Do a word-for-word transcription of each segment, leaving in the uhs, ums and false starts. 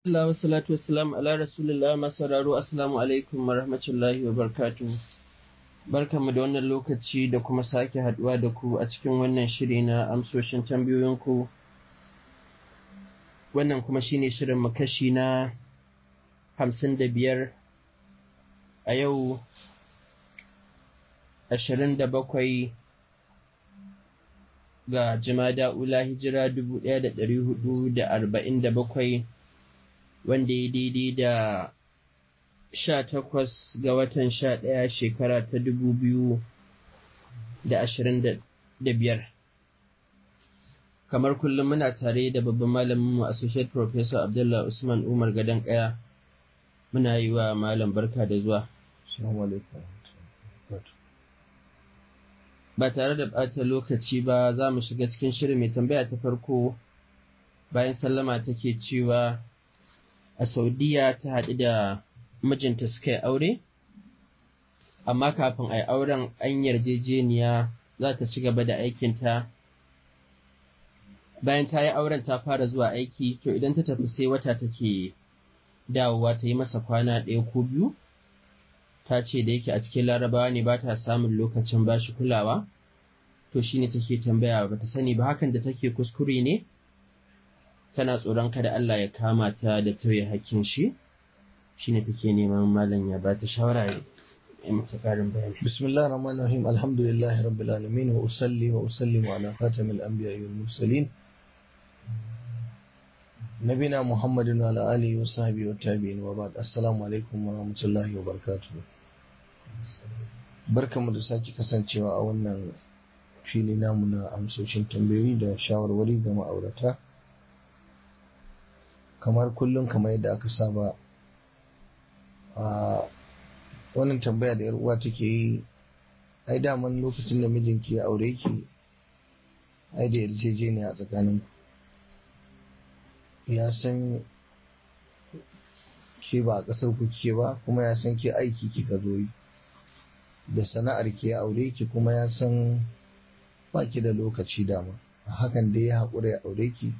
Allah wa salatu wassalam ala rasulillah masararo assalamu alaikum wa rahmatullahi wa barakatuh. Barkanmu da wannan lokaci da kuma sake haduwa da ku a cikin wannan shiri na amsoshin tambayoyinku. Wannan kuma shine shirin mu kashi na hamsin da biyar a yau ashirin da bakwai ga Jumada ula hijira dubu ɗaya da ɗari hudu da arba'in da bakwai wanda ya daidai da sha takwas ga watan sha ɗaya shekara ta dubu biyu da ashirin da biyar. Kamar kullum muna tare da babban malaminmu Associate Professor Abdullah Usman Umar Gadon Kaya. Muna yi wa malam barka da zuwa. Assalamu alaikum. Ba tare da ɓata lokaci ba za mu shiga cikin shirin. Mai tambaya ta farko bayan sallama take cewa a Saudiya ta haɗu da mijinta suka yi aure, amma kafin a yi auren an yarjejeniya za ta ci gaba da aikinta. Bayan ta yi auren ta fara zuwa aiki, to idan ta tafi sai wata take dawowa ta yi masa kwana ɗaya ko biyu. Ta ce da yake a cikin larabawa ne ba ta samun lokacin ba shi kulawa, to shi ne take tambaya ba ta sani ba hakan da take kuskure ne? Tana tsoron kada Allah ya kama ta da tauye hakkin shi, shi ne take neman malam ya ba ta shawara ya mata ƙarin bayani. Bismillah ar-Rahman ar-Rahim, alhamdulillahi rabbil alamin, wa usalli wa usallimu ala khatamil anbiya wal mursalin nabina Muhammadin wa ala alihi wa sahbihi wa tabi'in wa ba'd. Assalamu alaikum wa rahmatullahi wa barakatuh. Barkamu da sake kasancewa a wannan fili namu na amsoshin tambayoyi da shawarwari ga ma'aurata. Kamar kullum kamar yadda aka saba, a wannan tambaya da 'yar uwa take yi, ai daman lokacin da mijinki ya aure ki ai da yarjejeniya a tsakaninku, ya san ke ba a ƙasar ku kike ba, kuma ya san ke aiki kika zo yi da sana'ar ki ya aure ki, kuma ya san ba ki da lokaci dama, a hakan dai ya haƙura ya aure ki.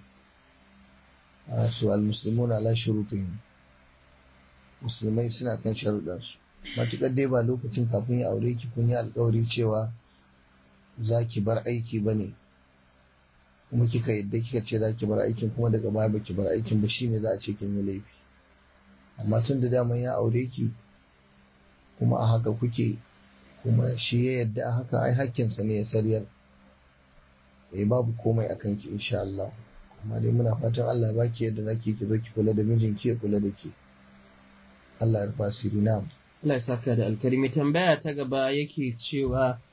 su al-muslimuna ala shurutihim, musulmai suna kan sharuɗansu. Matuƙar dai ba lokacin kafin ya aure ki kun yi alƙawari cewa za ki bar aiki ba ne, kuma kika yadda kika ce za ki bar aikin kuma daga baya ba ki bar aikin ba, shine za a ce kin yi laifi. Amma tun da daman ya aure ki kuma a haka kuke, kuma shi ya yadda a haka, ai hakkinsa ne ya sariyar, eh babu komai a kanki insha Allah. Amma dai muna fatan Allah ya baki yadda zaki ki zo ki kula da mijinki ya kula da ke. Allah ya rufa asiri. Na Allah ya saka da alkarimi. Tambaya ta gaba yake cewa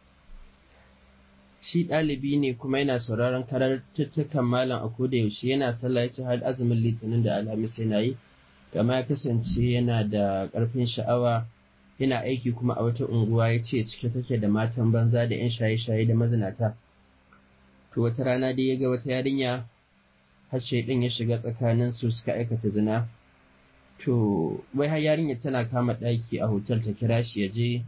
shi ɗalibi ne kuma yana sauraron karatuttukan malam a koda yaushe, yana sallah, ya ce har azumin litinin da alhamis yana yi, kama ya kasance yana da ƙarfin sha'awa, yana aiki kuma a wata unguwa, ya ce cike take da matan banza da 'yan shaye-shaye da mazinata. To wata rana dai ya ga wata yarinya har shaidan ya shiga tsakanin su suka aikata zina. To wai har yarinya tana kama ɗaki a hotel ta kira shi ya je,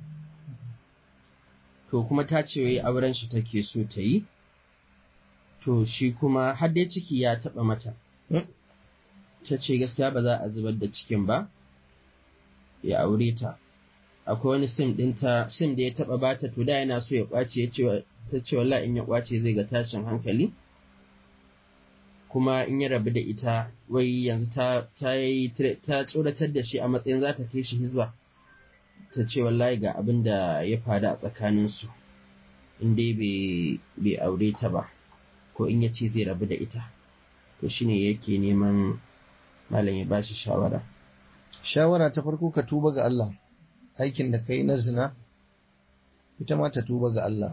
to kuma ta ce wai auren shi take so ta yi, to shi kuma har dai ciki ya taɓa mata. Ta ce gaskiya ba za a zubar da cikin ba, ya aure ta. Akwai wani sim ɗinta, sim da ya taɓa bata, to da yana so ya ƙwace, ya ce ta ce wallahi in ya ƙwace zai ga tashin hankali, kuma in ya rabu da ita wai yanzu ta ta yi ta tsoratar da shi a matsayin za ta kai shi hizba. Ta ce wallahi ga abin da ya faru a tsakaninsu, in dai bai aure ta ba, ko in ya ce zai rabu da ita. To shine yake neman malam ya bashi shawara. Shawara ta farko, ka tuba ga Allah. Aikin da kai na zina, ita ma ta tuba ga Allah.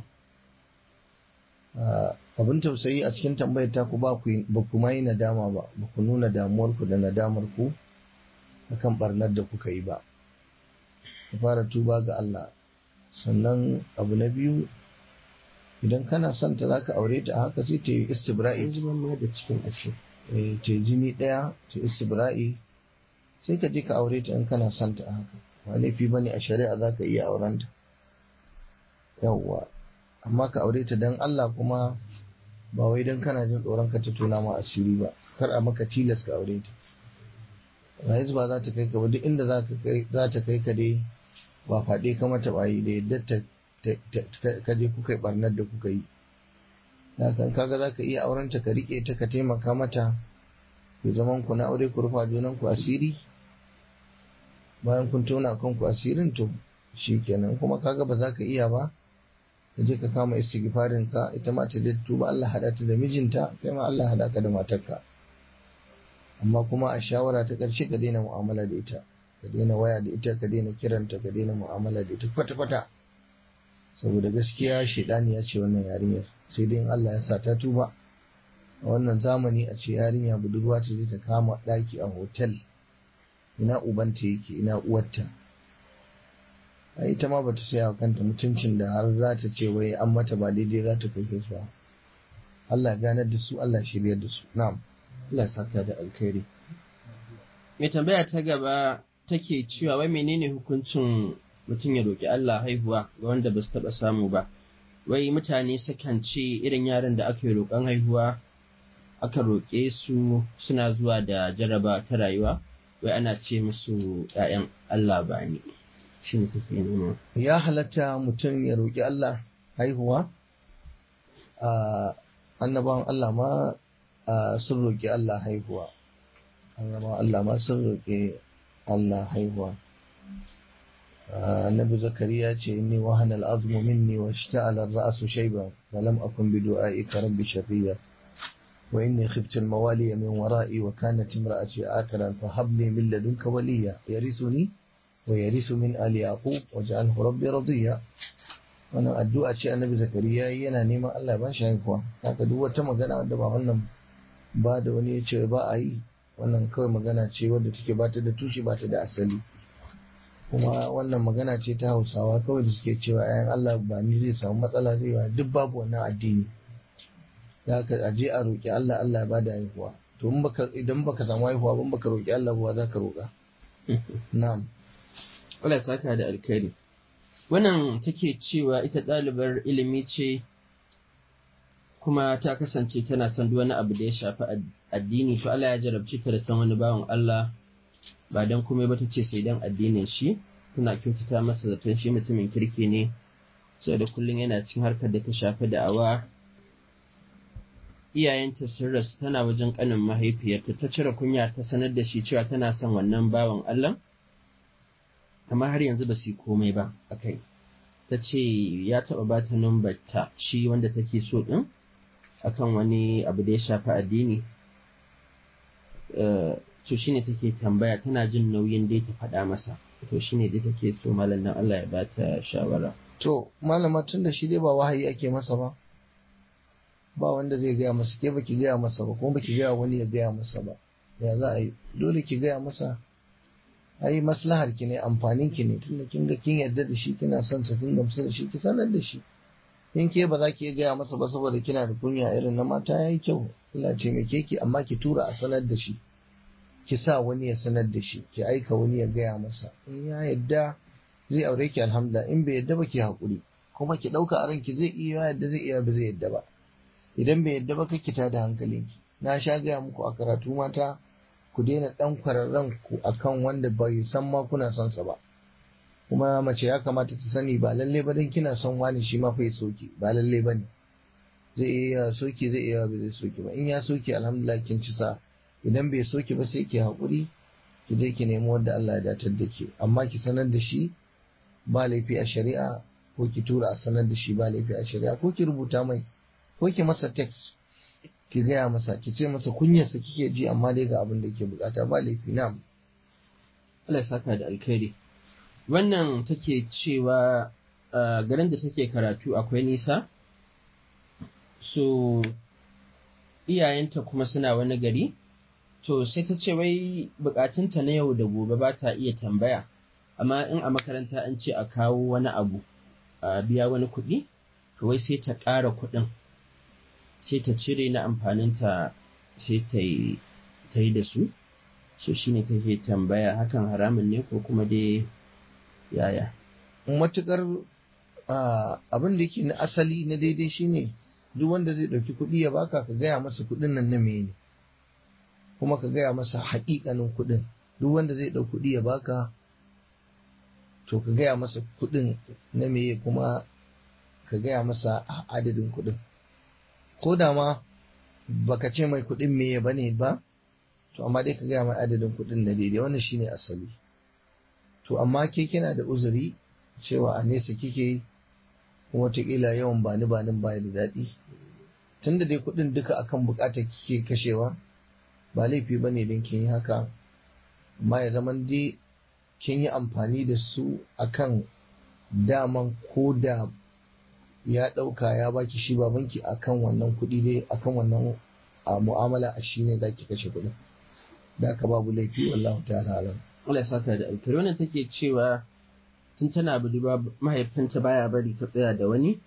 Abin tausayi a cikin tambayar ta ku ba ku ma yi nadama ba, ba ku nuna damuwarku da nadamar ku akan barnar da kuka yi ba. Ku fara tuba ga Allah. Sannan abu na biyu, idan kana son ta zaka aure ta haka, sai ta yi istibra'i, da cikin ashe eh ta jini daya, ta istibra'i, sai ka je ka aure ta in kana son ta haka. Ba laifi bane a shari'a, zaka iya auren ta. Yawwa, amma ka aure ta dan Allah, kuma ba wai dan kana jin tsoron ka ta tona ma asiri ba. Kar a maka tilas ka aure ta. ba hizba za ta kai ka ba, duk inda za ta kai ka dai ba faɗe ka mata bayi da yadda ka je kuka yi barnar da kuka yi. Hakan kaga za ka iya aurenta ka riƙe ta ka taimaka mata ku zaman ku na aure ku rufa junan ku asiri, bayan kun tona kanku asirin to shikenan. Kuma kaga ba za ka iya ba ka je ka kama istighfarin ka, ita ma ta tuba Allah hada ta da mijinta, kai ma Allah hada ka da matarka. Amma kuma a shawara ta ƙarshe ka daina mu'amala da ita, ka daina waya da ita, ka daina kiranta, ka daina mu'amala da ita kwata-kwata, saboda gaskiya shaidani ya ce wannan yarinyar sai dai in Allah ya sa ta tuba. A wannan zamani a ce yarinya budurwa ta je ta kama ɗaki a hotel, ina ubanta yake, ina uwarta? A ita ma bata saya wa kanta mutuncin da har za ta ce wai an mata ba daidai za ta kai su ba. Allah ya ganar da su, Allah ya shiryar da su. Na'am. Allah saka da alkhairi. Mai tambaya ta gaba take cewa wai menene hukuncin mutum ya roƙi Allah haihuwa ga wanda ba su taɓa samu ba. Wai mutane sukan ce irin yaran da aka yi roƙon haihuwa aka roƙe su suna zuwa da jaraba ta rayuwa, wai ana ce musu ‘ya'yan Allah ba ne. Shi ne take nuna. Ya halatta mutum ya roƙi Allah haihuwa? Annabawan Allah ma sun roƙi Allah haihuwa. Annabawan Allah ma sun roƙi Allah haihuwa. Annabi Zakariya ce inni wahana al'azmu minni wa ishta'ala ar-ra'su shayban wa lam akun bi du'a'ika rabbi shaqiya wa inni khiftu al-mawaliya min wara'i wa kanat imra'ati akiran fa hab li min ladunka waliya yarithuni wa yarithu min ali yaqub waj'alhu rabbi radiya. Wannan addu'a ce Annabi Zakariya yana neman Allah ya ba shi haihuwa. Haka duk wata magana wanda ba wannan ba da wani ya ce ba a yi, wannan kawai magana ce wadda take ba ta da tushe, ba ta da asali. Kuma wannan magana ce ta Hausawa kawai da suke cewa ‘ya'yan Allah ba ni zai samu matsala zai ba, duk babu wannan addini. Da haka a je a roƙi Allah, Allah ya bada haihuwa. To idan baka samu haihuwa ban baka roƙi Allah ba za ka roƙa. Na'am. Allah ya saka da alkhairi. Wannan take cewa ita ɗalibar ilimi ce kuma ta kasance tana son duk wani abu da ya shafi addini, to Allah ya jarabci ta da san wani bawan Allah ba dan komai ba, ta ce sai dan addinin shi, tana kyautata masa zaton shi mutumin kirki ne, sai da kullum yana cikin harkar da ta shafi da'awa. Iyayenta sun rasu, tana wajen kanin mahaifiyarta, ta cire kunya ta sanar da shi cewa tana son wannan bawan Allah, amma har yanzu ba su yi komai ba a kai. Ta ce ya taɓa ba ta numbar ta shi wanda take so ɗin akan wani abu da ya shafi addini. To shine take tambaya, tana jin nauyin dai ta faɗa masa, to shine dai take so malam nan Allah ya bata shawara. To malama tun da shi dai ba wahayi ake masa ba, ba wanda zai gaya masa, ke baki gaya masa ba kuma baki gaya wani ya gaya masa ba, ya za a yi? Dole ki gaya masa, ai maslahar ki ne, amfanin ki ne, tunda kin ga kin yarda da shi, kina son sa, kin gamsu da shi, ki sanar da shi. In ke ba za ki gaya masa ba saboda kina da kunya irin na mata, yayi kyau, Allah ce mai keki, amma ki tura a sanar da shi, ki sa wani ya sanar da shi, ki aika wani ya gaya masa. In ya yadda zai aure ki alhamdulillah, in bai yadda ba ki haƙuri, kuma ki ɗauka a ranki zai iya yadda zai iya ba zai yadda ba. Idan bai yadda ba ki tada hankalinki. Na sha gaya muku a karatu mata, ku daina ɗan kwararren ku akan wanda bai san ma kuna son sa ba. Kuma mace ya kamata ta sani ba lalle ba dan kina son wani shi ma fa ya soki, ba lalle ba ne. Zai iya soki, zai iya ba zai soki ba. In ya soki alhamdulillah kin ci sa. Idan bai soki ba sai ki haƙuri, ki je ki nemi wanda Allah ya datar da ke, amma ki sanar da shi ba laifi a shari'a, ko ki tura a sanar da shi ba laifi a shari'a, ko ki rubuta mai, ko ki masa text ki gaya masa, ki ce masa kunyarsa kike ji amma dai ga abin da yake bukata, ba laifi. Na'am. Allah ya saka da alkhairi. Wannan take cewa garin da take karatu akwai nisa, so iyayenta kuma suna wani gari. To sai ta ce wai bukatunta na yau da gobe ba ta iya tambaya, amma in a makaranta an ce a kawo wani abu a biya wani kuɗi, to wai sai ta ƙara kuɗin, sai ta cire na amfaninta sai ta yi da su. So shi ne take tambaya, hakan haramun ne ko kuma dai yaya? Matuƙar abin da yake na asali na daidai shine duk wanda zai ɗauki kuɗi ya baka, ka gaya masa kuɗin nan na mene, kuma ka gaya masa haƙiƙanin kuɗin. duk wanda zai ɗau kuɗi ya baka to ka gaya masa kuɗin na meye kuma ka gaya masa adadin kuɗin, ko da ma baka ce mai kuɗin meye bane ba, to amma dai ka gaya mai adadin kuɗin na daidai, wannan shine asali. To amma ke kina da uzuri cewa a nesa kike kuma wataƙila yawan bani banin baya da daɗi, tunda dai kuɗin duka akan buƙatar kike kashewa ba laifi bane don kin yi haka, amma ya zaman dai kin yi amfani da su akan daman ko da ya ɗauka ya baki shi babanki akan wannan kuɗi dai akan wannan mu'amala a shi ne za ki kashe kuɗin, da aka babu laifi wallahu ta'ala alam. Allah ya saka da alkhairi. Wannan take cewa tun tana budurwa mahaifinta baya bari ta tsaya da wani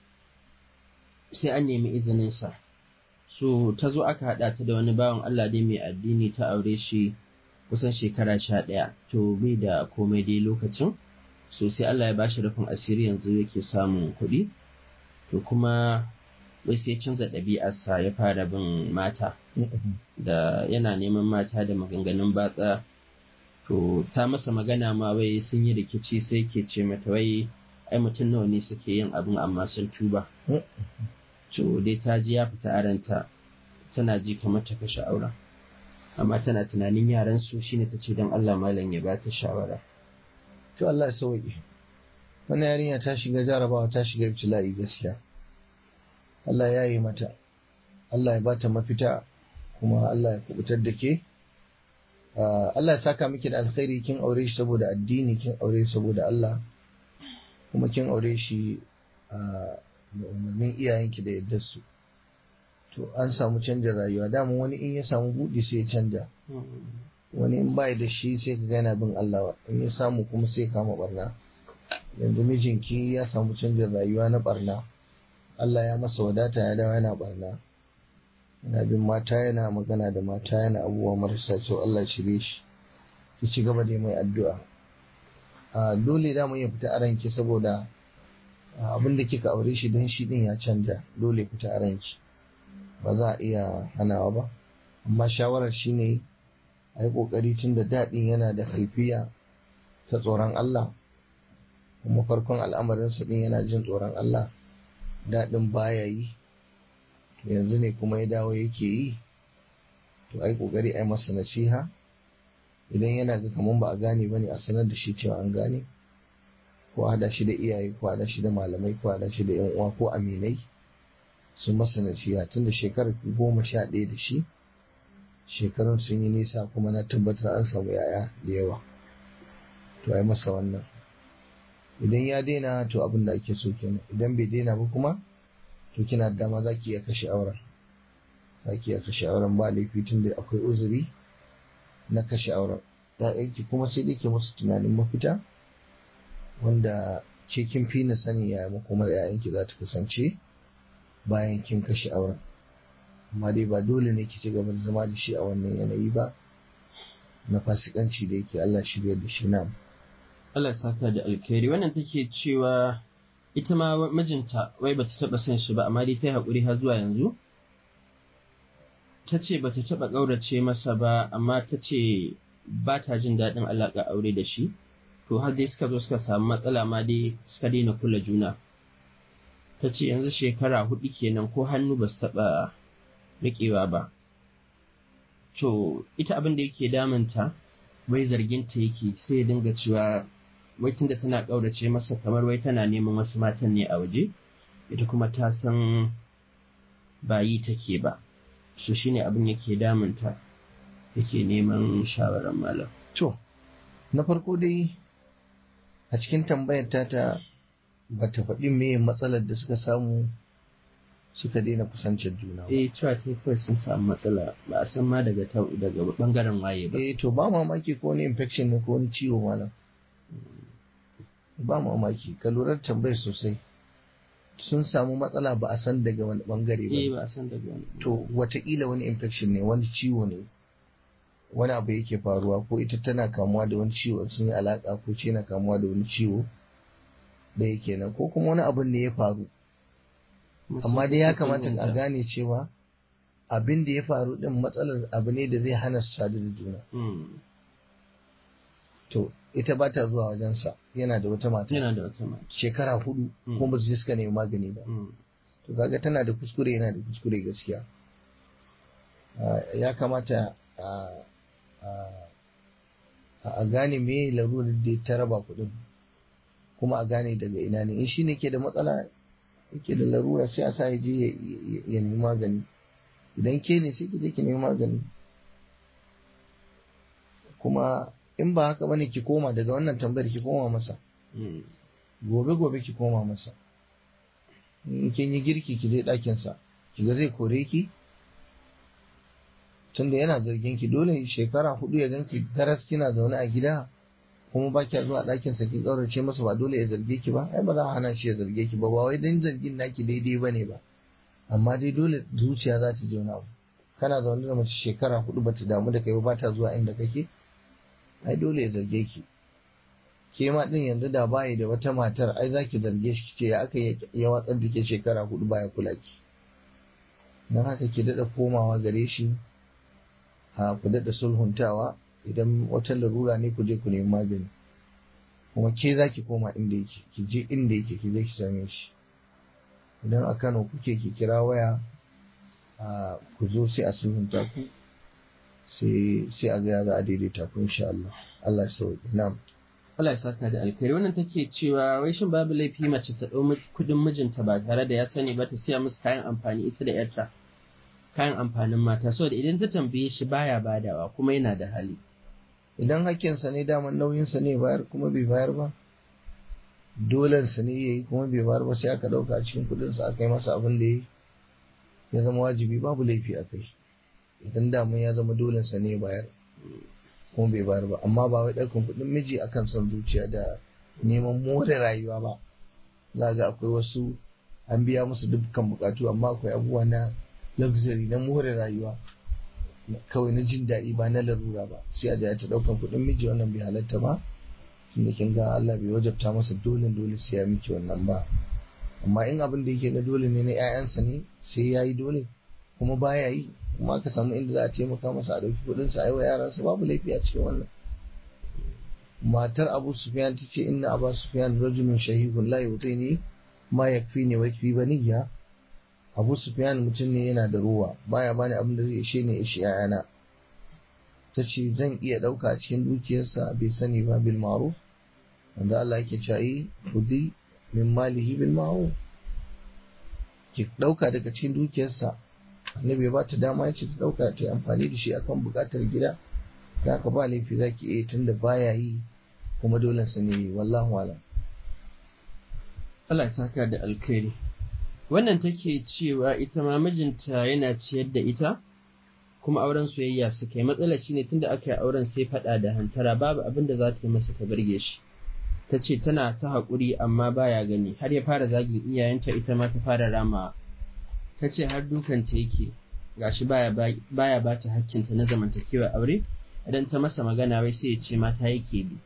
sai an nemi izinin sa, so ta zo aka haɗa ta da wani bawan Allah dai mai addini, ta aure shi kusan shekara sha ɗaya, to bai da komai dai lokacin, so sai Allah ya bashi rufin asiri yanzu yake samun kuɗi, to kuma wai sai canza ɗabi'arsa ya fara bin mata da yana neman mata da maganganun batsa. To ta masa magana ma wai sun yi rikici, sai ke ce mata wai ai mutum nawa ne suke yin abin amma sun tuba. To dai ta ji ya fita aranta, tana ji kamar ta kashe auren, amma tana tunanin yaran su, shine ta ce don Allah malam ya ba ta shawara. To Allah ya sauke, wannan yarinya ta shiga jarabawa, ta shiga ibtila'i gaskiya. Allah ya yi mata, Allah ya bata mafita, kuma Allah ya kubutar da ke. Allah ya saka miki da alkhairi, kin aure shi saboda addini, kin aure shi saboda Allah, kuma kin aure shi da umarnin iyayenki da yardar su. To an samu canjin rayuwa, dama wani in ya samu buɗi sai ya canja, wani in bai da shi sai ka gana bin Allah, in ya samu kuma sai kama barna. Yanzu mijinki ya samu canjin rayuwa na barna, Allah ya masa wadata ya dawo yana barna, yana bin mata, yana magana da mata, yana abubuwa marasa kyau. Allah shirye shi, ki ci gaba da mai addu'a. a dole da mu ya fita a ranki, saboda abin da kika aure shi don shi din ya canja, dole fita a ranki, ba za a iya hanawa ba. Amma shawarar shi ne a yi ƙoƙari, tun da daɗin yana da kaifiya ta tsoron Allah, kuma farkon al'amarinsa ɗin yana jin tsoron Allah, daɗin baya yi, to yanzu ne kuma ya dawo yake yi, to a yi ƙoƙari a yi masa nasiha. Idan yana ga kamar ba a gane ba ne, a sanar da shi cewa an gane, ko a haɗa shi da iyaye, ko a haɗa shi da malamai, ko a haɗa shi da ‘yan uwa ko aminai su masa nasiha, tun da shekarar goma sha ɗaya da shi, shekarun sun yi nisa, kuma na tabbatar an samu yaya da yawa, to ai masa wannan. Idan ya daina, to abin da ake so kenan. Idan bai daina ba kuma, to kina da dama za ki iya kashe auren, za ki iya kashe auren ba laifi, tun da akwai uzuri na kashe auren. ‘Ya'yanki kuma sai dai ke musu tunanin mafita, wanda ke kin fi na sani yaya makomar ‘ya'yanki za ta kasance bayan kin kashe auren. Amma dai ba dole ne ki ci gaba da zama da shi a wannan yanayi ba na fasikanci da yake. Allah shirya da shi. na Allah saka da alkhairi. Wannan take cewa ita ma mijinta wai bata taba son shi ba, amma dai ta yi haƙuri har zuwa yanzu. Ta ce bata taba ƙaurace masa ba, amma ta ce ba ta jin daɗin alaƙa aure da shi, to har dai suka zo suka samu matsala ma dai suka daina kula juna. Ta ce yanzu shekara hudu kenan ko hannu ba su taɓa riƙewa ba. To ita abin da yake damunta, wai zarginta yake, sai ya dinga cewa wai tunda tana ƙaurace masa kamar wai tana neman wasu matan ne a waje, ita kuma ta san ba yi take ba. Shi shine abin yake damunta, yake neman shawarar malam. To na farko dai a cikin tambayar ta ba ta faɗi me matsalar da suka samu suka daina kusancin juna ba. Eh, cewa ta kawai sun samu matsala, ba a san ma daga daga bangaren waye ba. Eh to ba mamaki ko wani infection ne ko wani ciwo malam. Ba mamaki, ka lura da tambayar sosai. Sun samu matsala ba a san daga wani bangare ba. Eh, ba a san daga wani. To wataƙila wani infection ne, wani ciwo ne, wani abu yake faruwa, ko ita tana kamuwa da wani ciwo, sun yi alaƙa, ko ce na kamuwa da wani ciwo da yake nan, ko kuma wani abin ne ya faru. Amma dai ya kamata a gane cewa abin da ya faru din matsalar abu ne da zai hana su sadu da juna. to ita ba ta zuwa wajensa yana da wata mata yana da wata mata shekara hudu Mm. kuma ba su je suka nemi magani ba. Mm. To kaga tana da kuskure yana da kuskure gaskiya. Ah, ya kamata a a a gane me larurar da ta raba kuɗin kuma a gane daga ina ne in shi ne ke da matsala yake da larura sai a sa ya je ya- ya ya nemi magani idan ke ne sai ki je ki nemi magani kuma in ba haka bane ki koma daga wannan tambayar ki koma masa Mm. gobe gobe ki koma masa in kin yi girki ki je ɗakin sa ki ga zai kore ki tunda yana zargin ki dole shekara hudu ya ganki taras kina zaune a gida kuma ba kya zuwa ɗakin sa ki kaurace masa ba dole ya zarge ki ba ai ba za a hana shi ya zarge ki ba ba wai dan zargin naki daidai bane ba amma dai dole zuciya za ta je wani abu kana zaune da mace shekara hudu bata damu da kai ba ta zuwa inda kake ai dole ya zarge ki ke ma din yanzu da bayi da wata matar ai zaki zarge shi ce ya aka yi- ya watsar da ke shekara hudu baya kula ki don haka ki daɗa komawa gare shi a ku daɗa sulhuntawa idan wata larura ne ku je ku nemi magani kuma ke za ki koma inda yake ki je inda yake ki je ki same shi idan a Kano kuke ki kira waya a ku zo sai a sulhunta ku sai sai a ga ya za a daidaita ku insha Allah Allah ya sauke na'am Allah ya saka da alkhairi wannan take cewa wai shin babu laifi mace ta ɗau kuɗin mijinta ba tare da ya sani ba ta siya musu kayan amfani ita da yarta kayan amfanin mata saboda idan ta tambaye shi baya badawa kuma yana da hali idan hakkinsa ne daman nauyinsa ne bayar kuma bai bayar ba dolensa ne ya yi kuma bai bayar ba sai aka ɗauka a cikin kuɗinsa aka yi masa abin da ya yi ya zama wajibi babu laifi a kai idan daman ya zama dolensa ne ya bayar kuma bai bayar ba amma ba wai ɗaukan kuɗin miji akan son zuciya da neman more rayuwa ba za ga akwai wasu an biya musu dukkan bukatu amma akwai abubuwa na luxury na more rayuwa kawai na jin daɗi ba na larura ba sai a da ta ɗaukan kuɗin miji wannan bai halatta ba tunda kin ga Allah bai wajabta masa dole dole sai ya miki wannan ba amma in abin da yake na dole ne na ƴaƴansa ne sai ya yi dole kuma baya yi kuma aka samu inda za a taimaka masa a ɗauki kuɗin sa aiwa yaransa babu laifi a cikin wannan matar Abu Sufyan ta ce inna Abu Sufyan rajulun shahihun la yutini ma yakfini wa yakfi baniya Abu Sufyan mutum ne yana da ruwa baya bani abin da zai ishe ne ishe yayana ta ce zan iya ɗauka a cikin dukiyarsa bai sani ba bil ma'ruf wanda Allah yake cewa yi kudi min malihi bil ma'ruf ki ɗauka daga cikin dukiyarsa annabi ya bata dama yace ta ɗauka ta yi amfani da shi akan buƙatar gida da haka ba laifi zaki iya tunda baya yi kuma dole sa ne wallahu alam Allah ya saka da alkhairi wannan take cewa ita ma mijinta yana ciyar da ita kuma auren soyayya suka yi matsalar shine tunda aka yi auren sai faɗa da hantara babu abin da za ta yi masa ta burge shi ta ce tana ta haƙuri amma baya gani har ya fara zagin iyayenta ita ma ta fara ramawa ta ce har dukanta yake gashi baya baya ba ta hakkinta na zamantakewa aure idan ta masa magana wai sai ya ce mata yake bi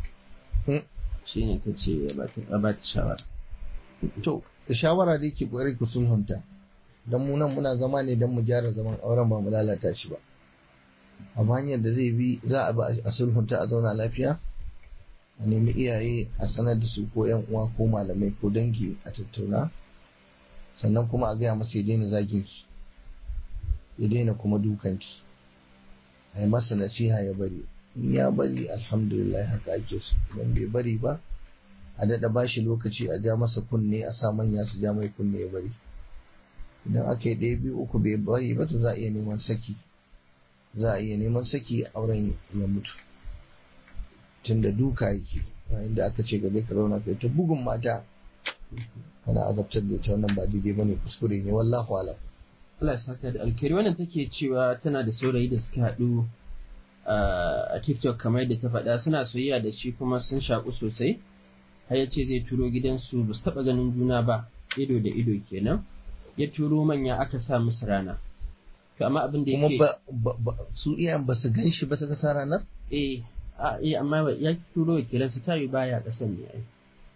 shine ta ce ba ta shawara to da shawara dai ke ƙoƙari ku sulhunta don mu nan muna zama ne don mu gyara zaman auren ba mu lalata shi ba amma hanyar da zai bi za a bi a sulhunta a zauna lafiya a nemi iyaye a sanar da su ko yan uwa ko malamai ko dangi a tattauna sannan kuma a gaya masa ya daina zagin ki ya daina kuma dukan ki a yi masa nasiha ya bari in ya bari alhamdulillah haka ake so idan bai bari ba a daɗa ba shi lokaci a ja masa kunne a sa manya su ja mai kunne ya bari idan aka yi ɗaya biyu uku bai bari ba to za a iya neman saki za a iya neman saki auren ya mutu tun da duka yake yayin da aka ce gaba ka rauna kai ta bugun mata kana azabtar da ita wannan ba daidai bane kuskure ne wallahu ala Allah ya saka da alkhairi wannan take cewa tana da saurayi da suka haɗu a TikTok kamar yadda ta faɗa suna soyayya da shi kuma sun shaƙu sosai har ya ce zai turo gidansu ba su taɓa ganin juna ba ido da ido kenan ya turo manya aka sa musu rana to amma abin da yake kuma su iyayen ba su gan shi ba suka sa ranar eh a eh amma ya turo wakilansa ta yi baya kasan ne ai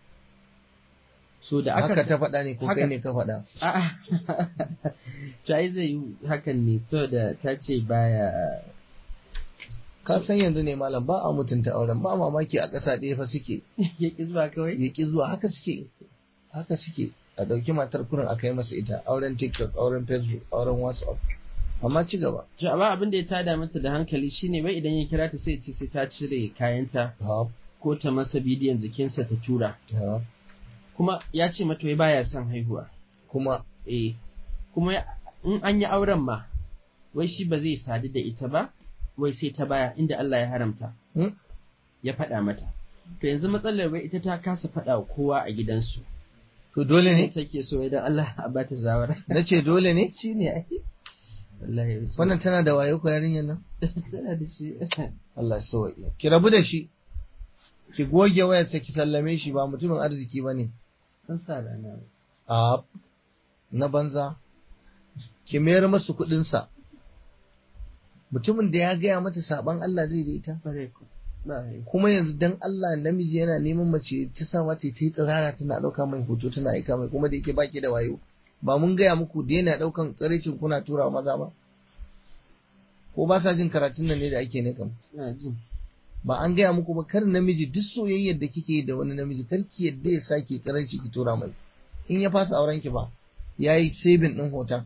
so da aka haka ta faɗa ne ko kai ne ka faɗa a'a to ai zai yi hakan ne to da ta ce baya ka san yanzu ne malam ba a mutunta auren, ba mamaki a ƙasa ɗaya fa suke ya ki zuwa kawai ya ki zuwa haka suke haka suke a ɗauki matar kurin a kai masa ita auren TikTok, auren Facebook, auren WhatsApp, amma ci gaba. to amma abin da ya tada mata da hankali shine bai idan ya kira ta sai ce sai ta cire kayanta Ha, ko ta masa bidiyon jikinsa ta tura ha. kuma ya ce mata wai baya son haihuwa Kuma eh kuma ya- in an yi auren ma wai shi ba zai sadu da ita ba wai sai ta baya inda Allah ya haramta hmm? ya faɗa mata to yanzu matsalar wai ita ta kasa faɗa wa kowa a gidansu to dole ne ne take so idan Allah a bata shawara na ce dole ne shine ai wallahi wasu- wannan tana da wayo ko yarinyar nan tana da shi Allah ya sauke ki rabu da shi ki goge wayarsa ki sallame shi ba mutumin arziki bane an sa rana a na banza ki mayar masu kuɗin sa mutumin da ya gaya mata saban Allah zai da ita bare ku ba ai kuma yanzu dan Allah namiji yana neman mace ta sa mata ta yi tsirara tana ɗauka mai hoto tana aika mai kuma da yake baki da wayo ba mun gaya muku da yana ɗaukan tsiraicin kuna tura wa maza ba ko ba sa jin karatun nan ne da ake ne kam suna jin ba an gaya muku ba kar namiji duk soyayyar da kike yi da wani namiji kar ki yadda ya sake tsiraici ki tura mai in ya fasa auren ki ba yayi saving din hoton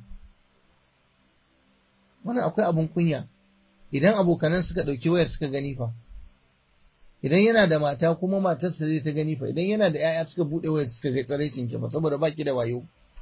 wannan akwai abun kunya idan abokanan suka ɗauki wayar suka gani fa idan yana da mata kuma matarsa zai ta gani fa idan yana da 'ya'ya suka buɗe wayar suka ga tsiraicin ki fa saboda baki da wayo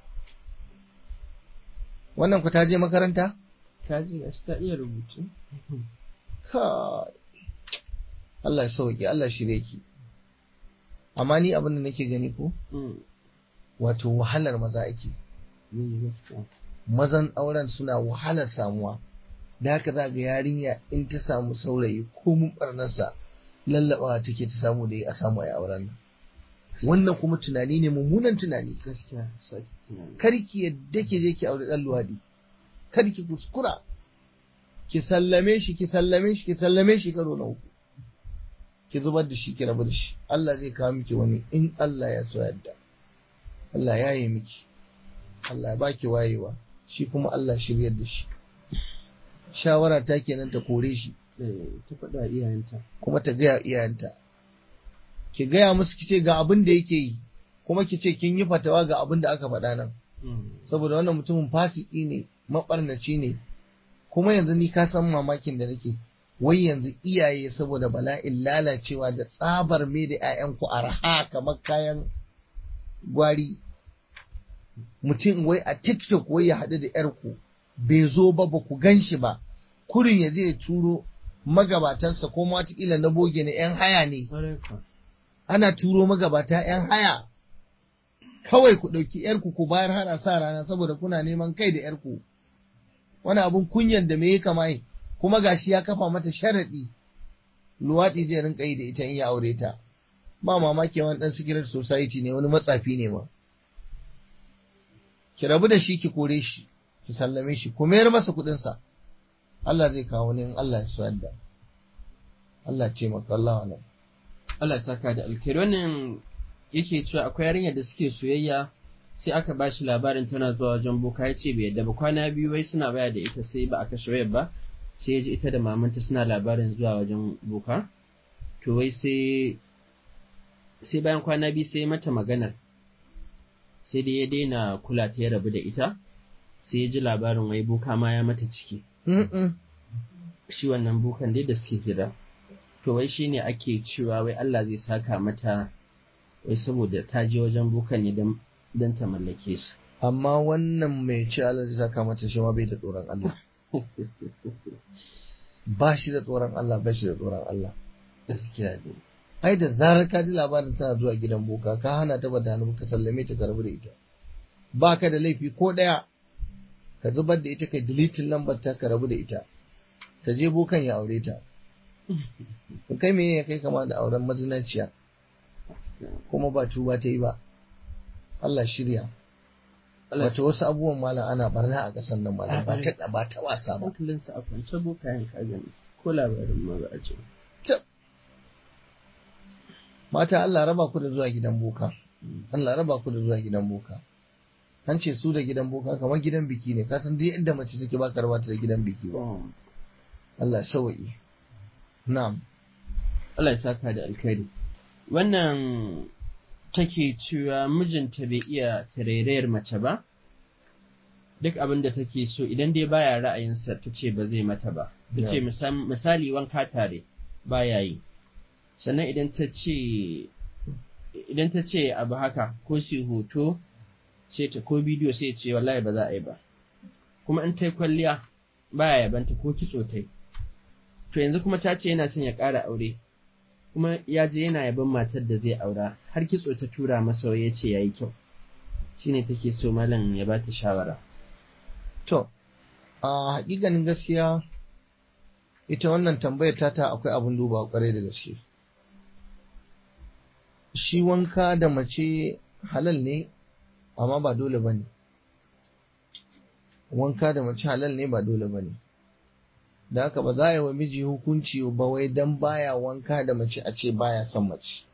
wannan ku ta je makaranta ta ji gashi ta iya rubutu Kai. Allah ya sauke Allah shirye ki amma ni abin da nake gani ko mm wato wahalar maza ake ni gaskiya mazan auren suna wahalar samuwa da haka za ga yarinya in ta samu saurayi ko mun barnarsa lallabawa take ta samu da a samu a auren nan wannan kuma tunani ne mummunan tunani gaskiya saki tunani kar ki yadda ki je ki aure dan luwadi kar ki kuskura ki sallame shi ki sallame shi ki sallame shi karo na uku ki zubar da shi ki rabu da shi Allah zai kawo miki wani in Allah ya so yadda Allah ya yi miki Allah ya baki wayewa shi kuma Allah shiryar da shi shawara ta kenan ta kore shi eh ta faɗa iyayenta kuma ta gaya iyayenta ki gaya musu kice ga abin da yake yi kuma kice kin yi fatawa ga abin da aka faɗa nan mm saboda wannan mutumin fasiki ne mabarnaci ne kuma yanzu ni ka san mamakin da nake wai yanzu iyaye saboda bala'in lalacewa da tsabar me da 'ya'yanku arha kamar kayan gwari mutum wai a TikTok wai ya haɗu da 'yarku bai zo ba ba ku gan shi ba kurin ya je ya turo magabatansa ko ma wataƙila na boge na 'yan haya ne bare ku ana turo magabata 'yan haya kawai ku ɗauki 'yarku ku bayar hana sa rana saboda kuna neman kai da 'yarku wani abun kunyan da me ya kama kuma gashi ya kafa mata sharaɗi luwaɗi zai rinka yi da ita in ya aure ta ba mamaki wani ɗan secret society ne wani matsafi ne ma ki rabu da shi ki kore shi ki sallame shi ku mayar masa kuɗinsa Allah zai kawo ne in Allah ya so yadda Allah ce maka Allah wa Allah ya saka da alkhairi wannan yake cewa akwai yarinyar da suke soyayya sai aka ba shi labarin tana zuwa wajen boka ya ce bai yadda ba kwana biyu wai suna baya da ita sai ba a kashe wayar ba sai ya ji ita da mamanta suna labarin zuwa wajen boka to wai sai sai bayan kwana biyu sai mata maganar sai dai ya daina kula ta ya rabu da ita sai ya ji labarin wai boka ma ya mata ciki shi wannan bokan dai da suke gida to wai shine ake cewa wai Allah zai saka mata wai saboda ta je wajen bokan ne don don ta mallake shi. Amma wannan mai ci Allah zai saka mata shi ma bai da tsoron Allah. Ba shi da tsoron Allah, ba shi da tsoron Allah. Gaskiya ne. Ai da zarar ka ji labarin tana zuwa gidan boka, ka hana ta bada hannu ka sallame ta ka rabu da ita. Ba ka da laifi ko ɗaya, ka zubar da ita ka deleting lambar ta ka rabu da ita. Ta je bokan ya aure ta. Kai me ya kai kama da auren mazinaciya? Kuma ba tuba ta yi ba. Allah shirya. Wato wasu abubuwan malam ana barna a ƙasar nan malam ba ta ba ta wasa ba. Hankalinsa a kwance bokayen ka gani ko labarin ma ba a ce. Mata Allah raba ku da zuwa gidan boka. Allah raba ku da zuwa gidan boka. An ce su da gidan boka kamar gidan biki ne ka san duk inda mace take ba ka raba ta da gidan biki ba. Allah sauki. na'am. Allah ya saka da alkhairi. Wannan take cewa mijinta bai iya tarairayar mace ba, duk abin da take so idan dai baya ra'ayinsa ta ce ba zai mata ba. Ta ce misali wanka tare baya yi. Sannan idan ta ce idan ta ce abu haka ko shi hoto sai ta ko bidiyo sai ce wallahi ba za a yi ba. Kuma in ta yi kwalliya baya yabanta ko kitso ta yi. To yanzu kuma ta ce yana son ya ƙara aure. Kuma ya je yana yaban matar da zai aura har kitso ta tura masa ya ce ya yi kyau. Shi ne take so malam ya ba ta shawara. To, a haƙiƙanin gaskiya ita wannan tambayar tata akwai abin duba ƙwarai da gaske. Shi wanka da mace halal ne, amma ba dole ba ne. Wanka da mace halal ne ba dole ba ne. Da haka ba za a yi wa miji hukunci ba wai don baya wanka da mace a ce baya son mace.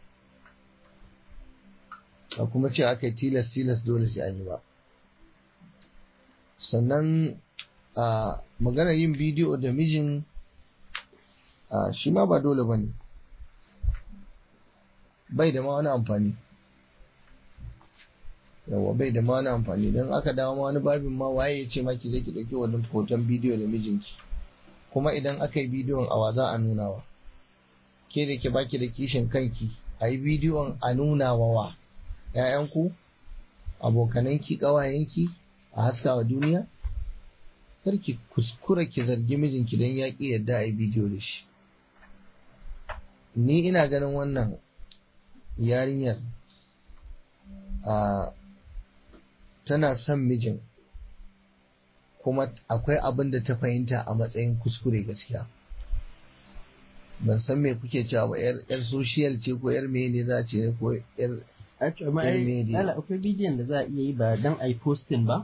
Ba kuma ce aka yi tilas tilas dole sai an yi ba. Sannan a maganar yin bidiyo da mijin shi ma ba dole ba ne. Bai da ma wani amfani. Yawa bai da ma wani amfani don aka dawo ma wani babin ma waye ya ce maki zai ki ɗauki wannan hoton bidiyo da mijinki. Kuma idan aka yi bidiyon awa za a nuna wa. Ke da ke baki da kishin kanki a yi bidiyon a nuna wa wa ‘ya'yanku, abokananki, ƙawayenki a haska wa duniya? Kar ki kuskura ki zargi mijinki don ya ƙi yadda a yi bidiyo da shi. Ni ina ganin wannan yarinyar a tana son mijin kuma akwai abin da ta fahimta a matsayin kuskure gaskiya. Ban san me kuke cewa ba yar social ce ko yar me ne za ce ko yar media. Akwai bidiyon da za a iya yi ba don a yi posting ba?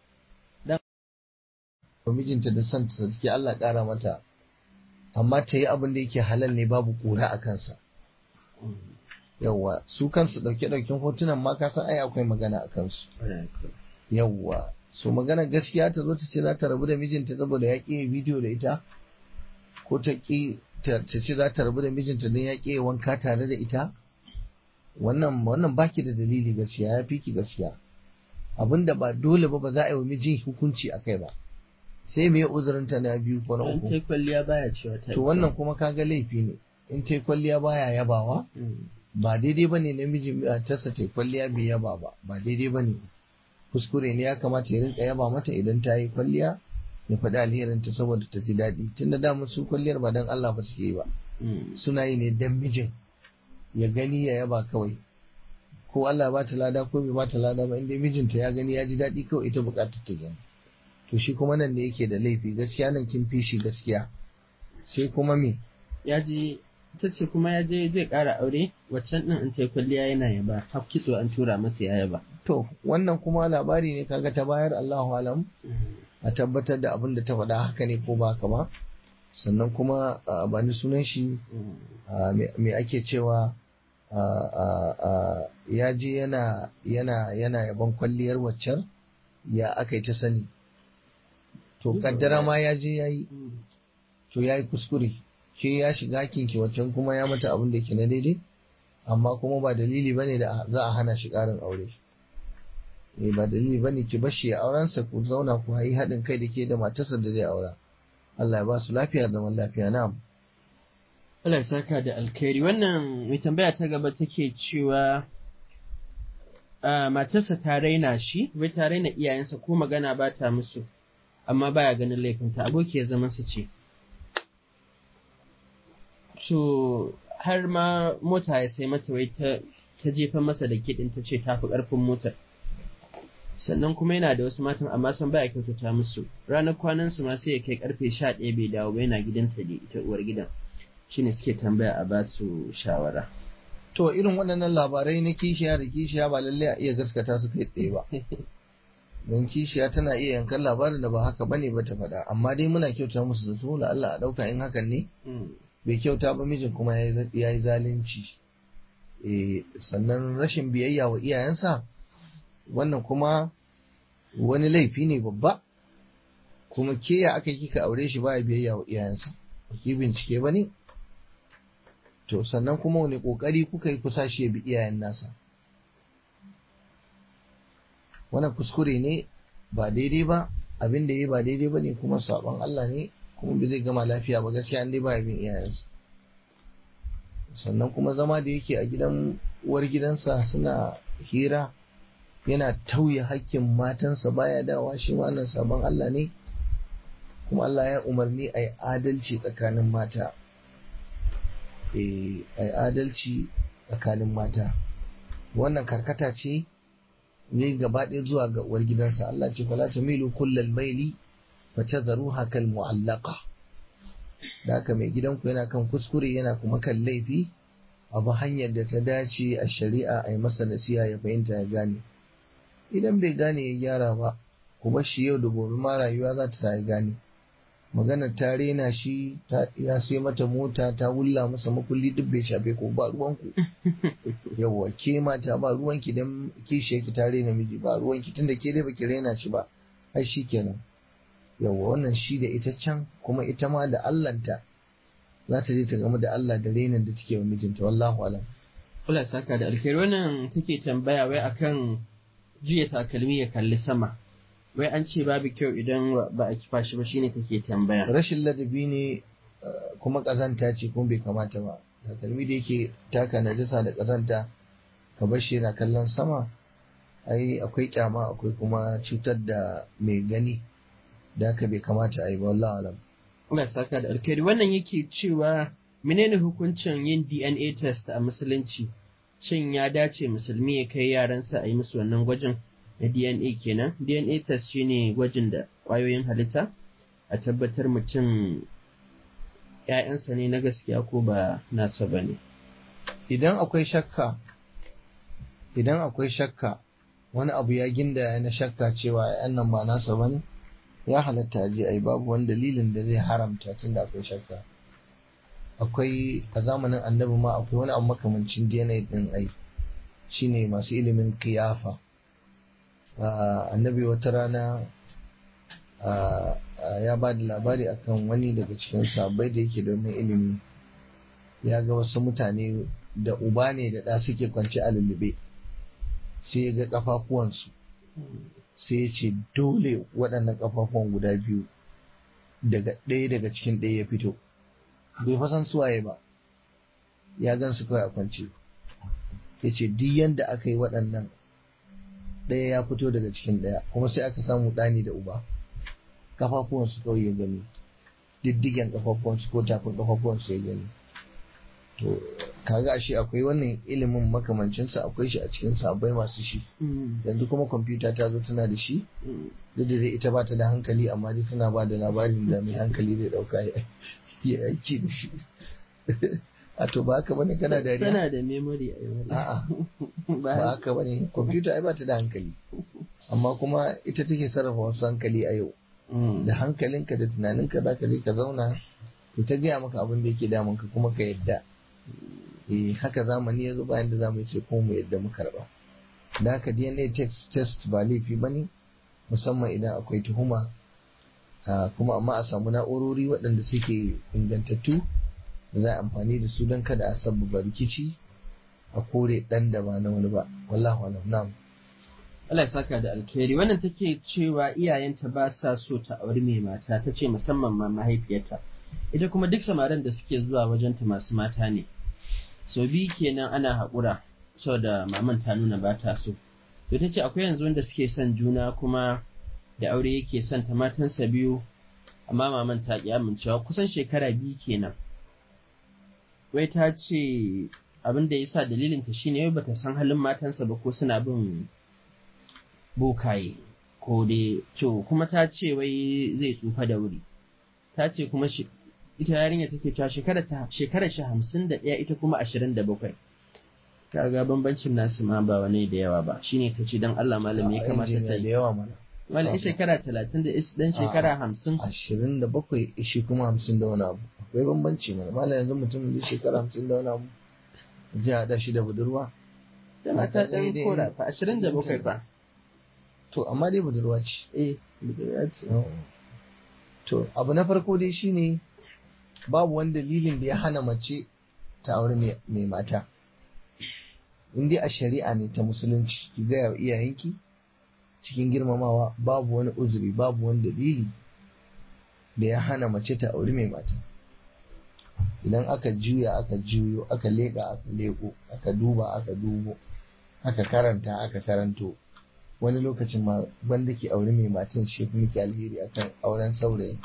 Mijinta da son ta take Allah ƙara mata, amma ta yi abin da yake halal ne babu ƙura a kansa. Yawwa su kansu ɗauke-ɗauken hotunan ma ka san ai akwai magana a kansu. Yawwa so magana gaskiya ta zo ta ce za ta rabu da mijinta saboda ya ƙi bidiyo da ita, ko ta ƙi ta ce za ta rabu da mijinta don ya ƙi wanka tare da ita. Wannan wannan baki da dalili gaskiya, ya fi ki gaskiya. Abinda ba dole ba ba za a yi wa miji hukunci a kai ba. Sai me uzurinta na biyu ko na uku. In tai kwalliya baya cewa ta. To wannan kuma kaga laifi ne. In tai kwalliya baya yabawa. Ba daidai bane namiji matarsa tai kwalliya bai yaba ba. Ba daidai bane. Kuskure ne, ya kamata ya rinka yaba mata idan ta yi kwalliya, ya faɗi alherinta saboda ta ji daɗi. Tunda da su kwalliyar ba dan Allah ba suke yi ba. Suna yi ne dan mijin ya gani ya yaba kawai. Ko Allah ba ta lada ko bai ba ta lada ba, inda mijinta ya gani ya ji daɗi kawai ita buƙatar ta gani. To shi kuma nan ne yake da laifi gaskiya, nan kin fi shi gaskiya. Sai kuma me? Ya ji ta ce kuma ya je zai ƙara aure, waccan ɗin in tai kwalliya yana yaba, har kitso an tura masa ya yaba. To wannan kuma labari ne kaga ta bayar, Allahu alam, a tabbatar da abin da ta faɗa haka ne ko ba haka ba. Sannan kuma ba ni sunan shi me ake cewa ya je yana yana yana yaban kwalliyar waccan, ya aka yi ta sani. To kaddara ma ya je ya yi, to ya yi kuskure, ke ya shiga hakinki waccan kuma ya mata abin da ke na daidai, amma kuma ba dalili bane da za a hana shi ƙarin aure. Eh ba dalili bane ki bashi ya aurensa, ku zauna ku yi haɗin kai da ke da matarsa da zai aura. Allah ya ba su lafiya da lafiya. Na'am. Allah ya saka da alkhairi. Wannan mai tambaya ta gaba take cewa matarsa ta raina shi, wai ta raina iyayensa ko magana ba ta musu, amma baya ganin laifinta, abokiyar zamansa ce. To har ma mota ya sai mata, wai ta jefa masa da kiɗin, ta ce ta fi ƙarfin motar. Sannan kuma yana da wasu matan amma san baya kyautata musu. Ranar kwanansu ma sai ya kai ƙarfe sha ɗaya bai dawo ba, yana gidanta da ita uwar gidan. Shine suke tambaya a ba su shawara. To irin waɗannan labarai na kishiya da kishiya ba lallai a iya gaskata su kai tsaye ba. Don kishiya tana iya yankan labarin da ba haka bane ba ta faɗa, amma dai muna kyauta musu zato, la Allah a ɗauka in hakan ne bai kyauta ba mijin kuma ya yi zalunci. Eh sannan rashin biyayya wa iyayensa wannan kuma wani laifi ne babba, kuma ke ya aka kika aure shi baya biyayya wa iyayensa, ba ki bincike ba ne? to sannan kuma wani kokari kuka yi kusa shi ya bi iyayen nasa. Wannan kuskure ne, ba daidai ba, abin da yi ba daidai ba ne, kuma sabon Allah ne, kuma bai zai gama lafiya ba gaskiya an dai ba bin iyayensa. Sannan kuma zama da yake a gidan uwar gidansa suna hira yana tauye hakkin matansa baya dawa, shi ma wannan sabon Allah ne, kuma Allah ya umarni a yi adalci tsakanin mata. Eh, a yi adalci tsakanin mata. Wannan karkata ce ne gaba ɗaya zuwa ga uwar gidansa. Allah ce fala tamilu kullal maili fa tadharuha kal mu'allaqa. Da haka mai gidanku yana kan kuskure yana kuma kan laifi, abu hanyar da ta dace a shari'a a yi masa nasiha ya fahimta ya gane. Idan bai gane ya gyara ba, ku bar shi yau da gobe ma rayuwa za ta sa ya gane. Maganar ta rena shi, ta ya sai mata mota, ta wulla masa makulli, duk bai shafe ku ba ruwanku. Yawwa ke mata ba ruwanki dan kishi yake ta rena miji, ba ruwanki tunda ke dai baki rena shi ba, ai shikenan. Yawwa wannan shi da ita can, kuma ita ma da Allahnta za ta je ta gamu da Allah da renin da take wa mijinta, wallahu alam. Allah ya saka da alkhairi. Wannan take tambaya wai akan juya takalmi ya kalli sama, wai an ce babu kyau idan ba a kifa shi ba, shine take tambaya. Rashin ladabi ne, kuma kazanta ce, kuma bai kamata ba. Takalmi da yake taka najasa da kazanta ka bar shi yana kallon sama, ai akwai kyama, akwai kuma cutar da mai gani, da haka bai kamata a yi ba, wallahu alam. Allah ya saka da alkhairi. Wannan yake cewa menene hukuncin yin D N A test a musulunci? Shin ya dace musulmi ya kai yaransa a yi musu wannan gwajin na D N A kenan? D N A test shine gwajin da ƙwayoyin halitta a tabbatar mutum ‘ya'yansa ne na gaskiya ko ba nasa ba ne. Idan akwai shakka, idan akwai shakka, wani abu ya ginda na shakka cewa ‘ya'yan nan ba nasa ba ne, ya halatta je ai, babu wani dalilin da zai haramta tun da akwai shakka. Akwai a zamanin annabi ma akwai wani abu makamancin D N A din ai, shine masu ilimin kiyafa. Annabi wata rana ya ba da labari akan wani daga cikin sahabbai da yake domin ilimi, ya ga wasu mutane da uba ne da ɗa suke kwance a lullube, sai ya ga ƙafafuwansu, sai ya ce dole waɗannan ƙafafuwan guda biyu daga ɗaya daga cikin ɗaya ya fito. Bai fasan suwaye ba, ya gan su kawai a kwance. Ya ce duk yanda aka yi waɗannan ɗaya ya fito daga cikin ɗaya, kuma sai aka samu ɗani da uba, kafafuwansu kawai ya gani, diddigen kafafuwansu ko tafin kafafuwansu ya gani. To kaga ashe akwai wannan ilimin makamancinsa, akwai shi a cikin sahabbai masu shi. Yanzu kuma kwamfuta ta zo tana da shi, duk da dai ita ba ta da hankali, amma dai tana ba da labarin da mai hankali zai ɗauka ya aiki da shi. A to ba haka bane, kana dariya? Tana da memory a yau. A'a ba haka bane, kwamfuta ai ba ta da hankali, amma kuma ita take sarrafa wasu hankali a yau. Da hankalinka da tunaninka za ka je ka zauna, to ta gaya maka abin da yake damunka kuma ka yadda. Eh haka zamani ya zo, bayan da zamu ce ko mu yadda mu karba. Da haka D N A test test ba laifi bane, musamman idan akwai tuhuma, kuma amma a samu na'urori waɗanda suke ingantattu da za a amfani da su don kada a sabbaba rikici, a kore ɗan da ba na wani ba. Wallahu a'lam. Na'am. Allah ya saka da alkhairi. Wannan take cewa iyayenta ba sa so ta auri mai mata, ta ce musamman ma mahaifiyarta. Ita kuma duk samarin da suke zuwa wajenta masu mata ne. So bi kenan ana haƙura saboda maman ta nuna ba ta so. To ta ce akwai yanzu wanda suke son juna kuma da aure yake son ta, matansa biyu, amma maman ta ƙi amincewa kusan shekara biyu kenan. Wai ta ce abin da ya sa dalilinta shine wai bata san halin matansa ba, ko suna bin bokaye ko dai to, kuma ta ce wai zai tsufa da wuri. Ta ce kuma shi ita yarinya take cewa shekara ta shekara shi hamsin da ɗaya, ita kuma ashirin da bakwai. Kaga bambancin nasu ma ba wani da yawa ba. Shine ta ce dan Allah malami ya kamata ta yi da yawa mana. Wala shekara talatin da dan shekara hamsin. Ashirin da bakwai shi kuma hamsin da wani abu. Akwai bambanci mana. Malam yanzu mutum da shekara hamsin da wani abu ji haɗa shi da budurwa. Tana ta ɗan kora fa ashirin da bakwai fa. To amma dai budurwa ce. Eh budurwa ce. To abu na farko dai shine babu wani dalilin da ya hana mace ta aure mai mata. In dai a shari'a ne ta musulunci, ki gaya wa iyayenki cikin girmamawa, babu wani uzuri, babu wani dalili da ya hana mace ta aure mai mata. Idan aka juya aka juyo, aka leƙa aka leƙo, aka duba aka dubo, aka karanta aka karanto, wani lokacin ma wanda ke aure mai matan shi fi miki alheri akan auren saurayi.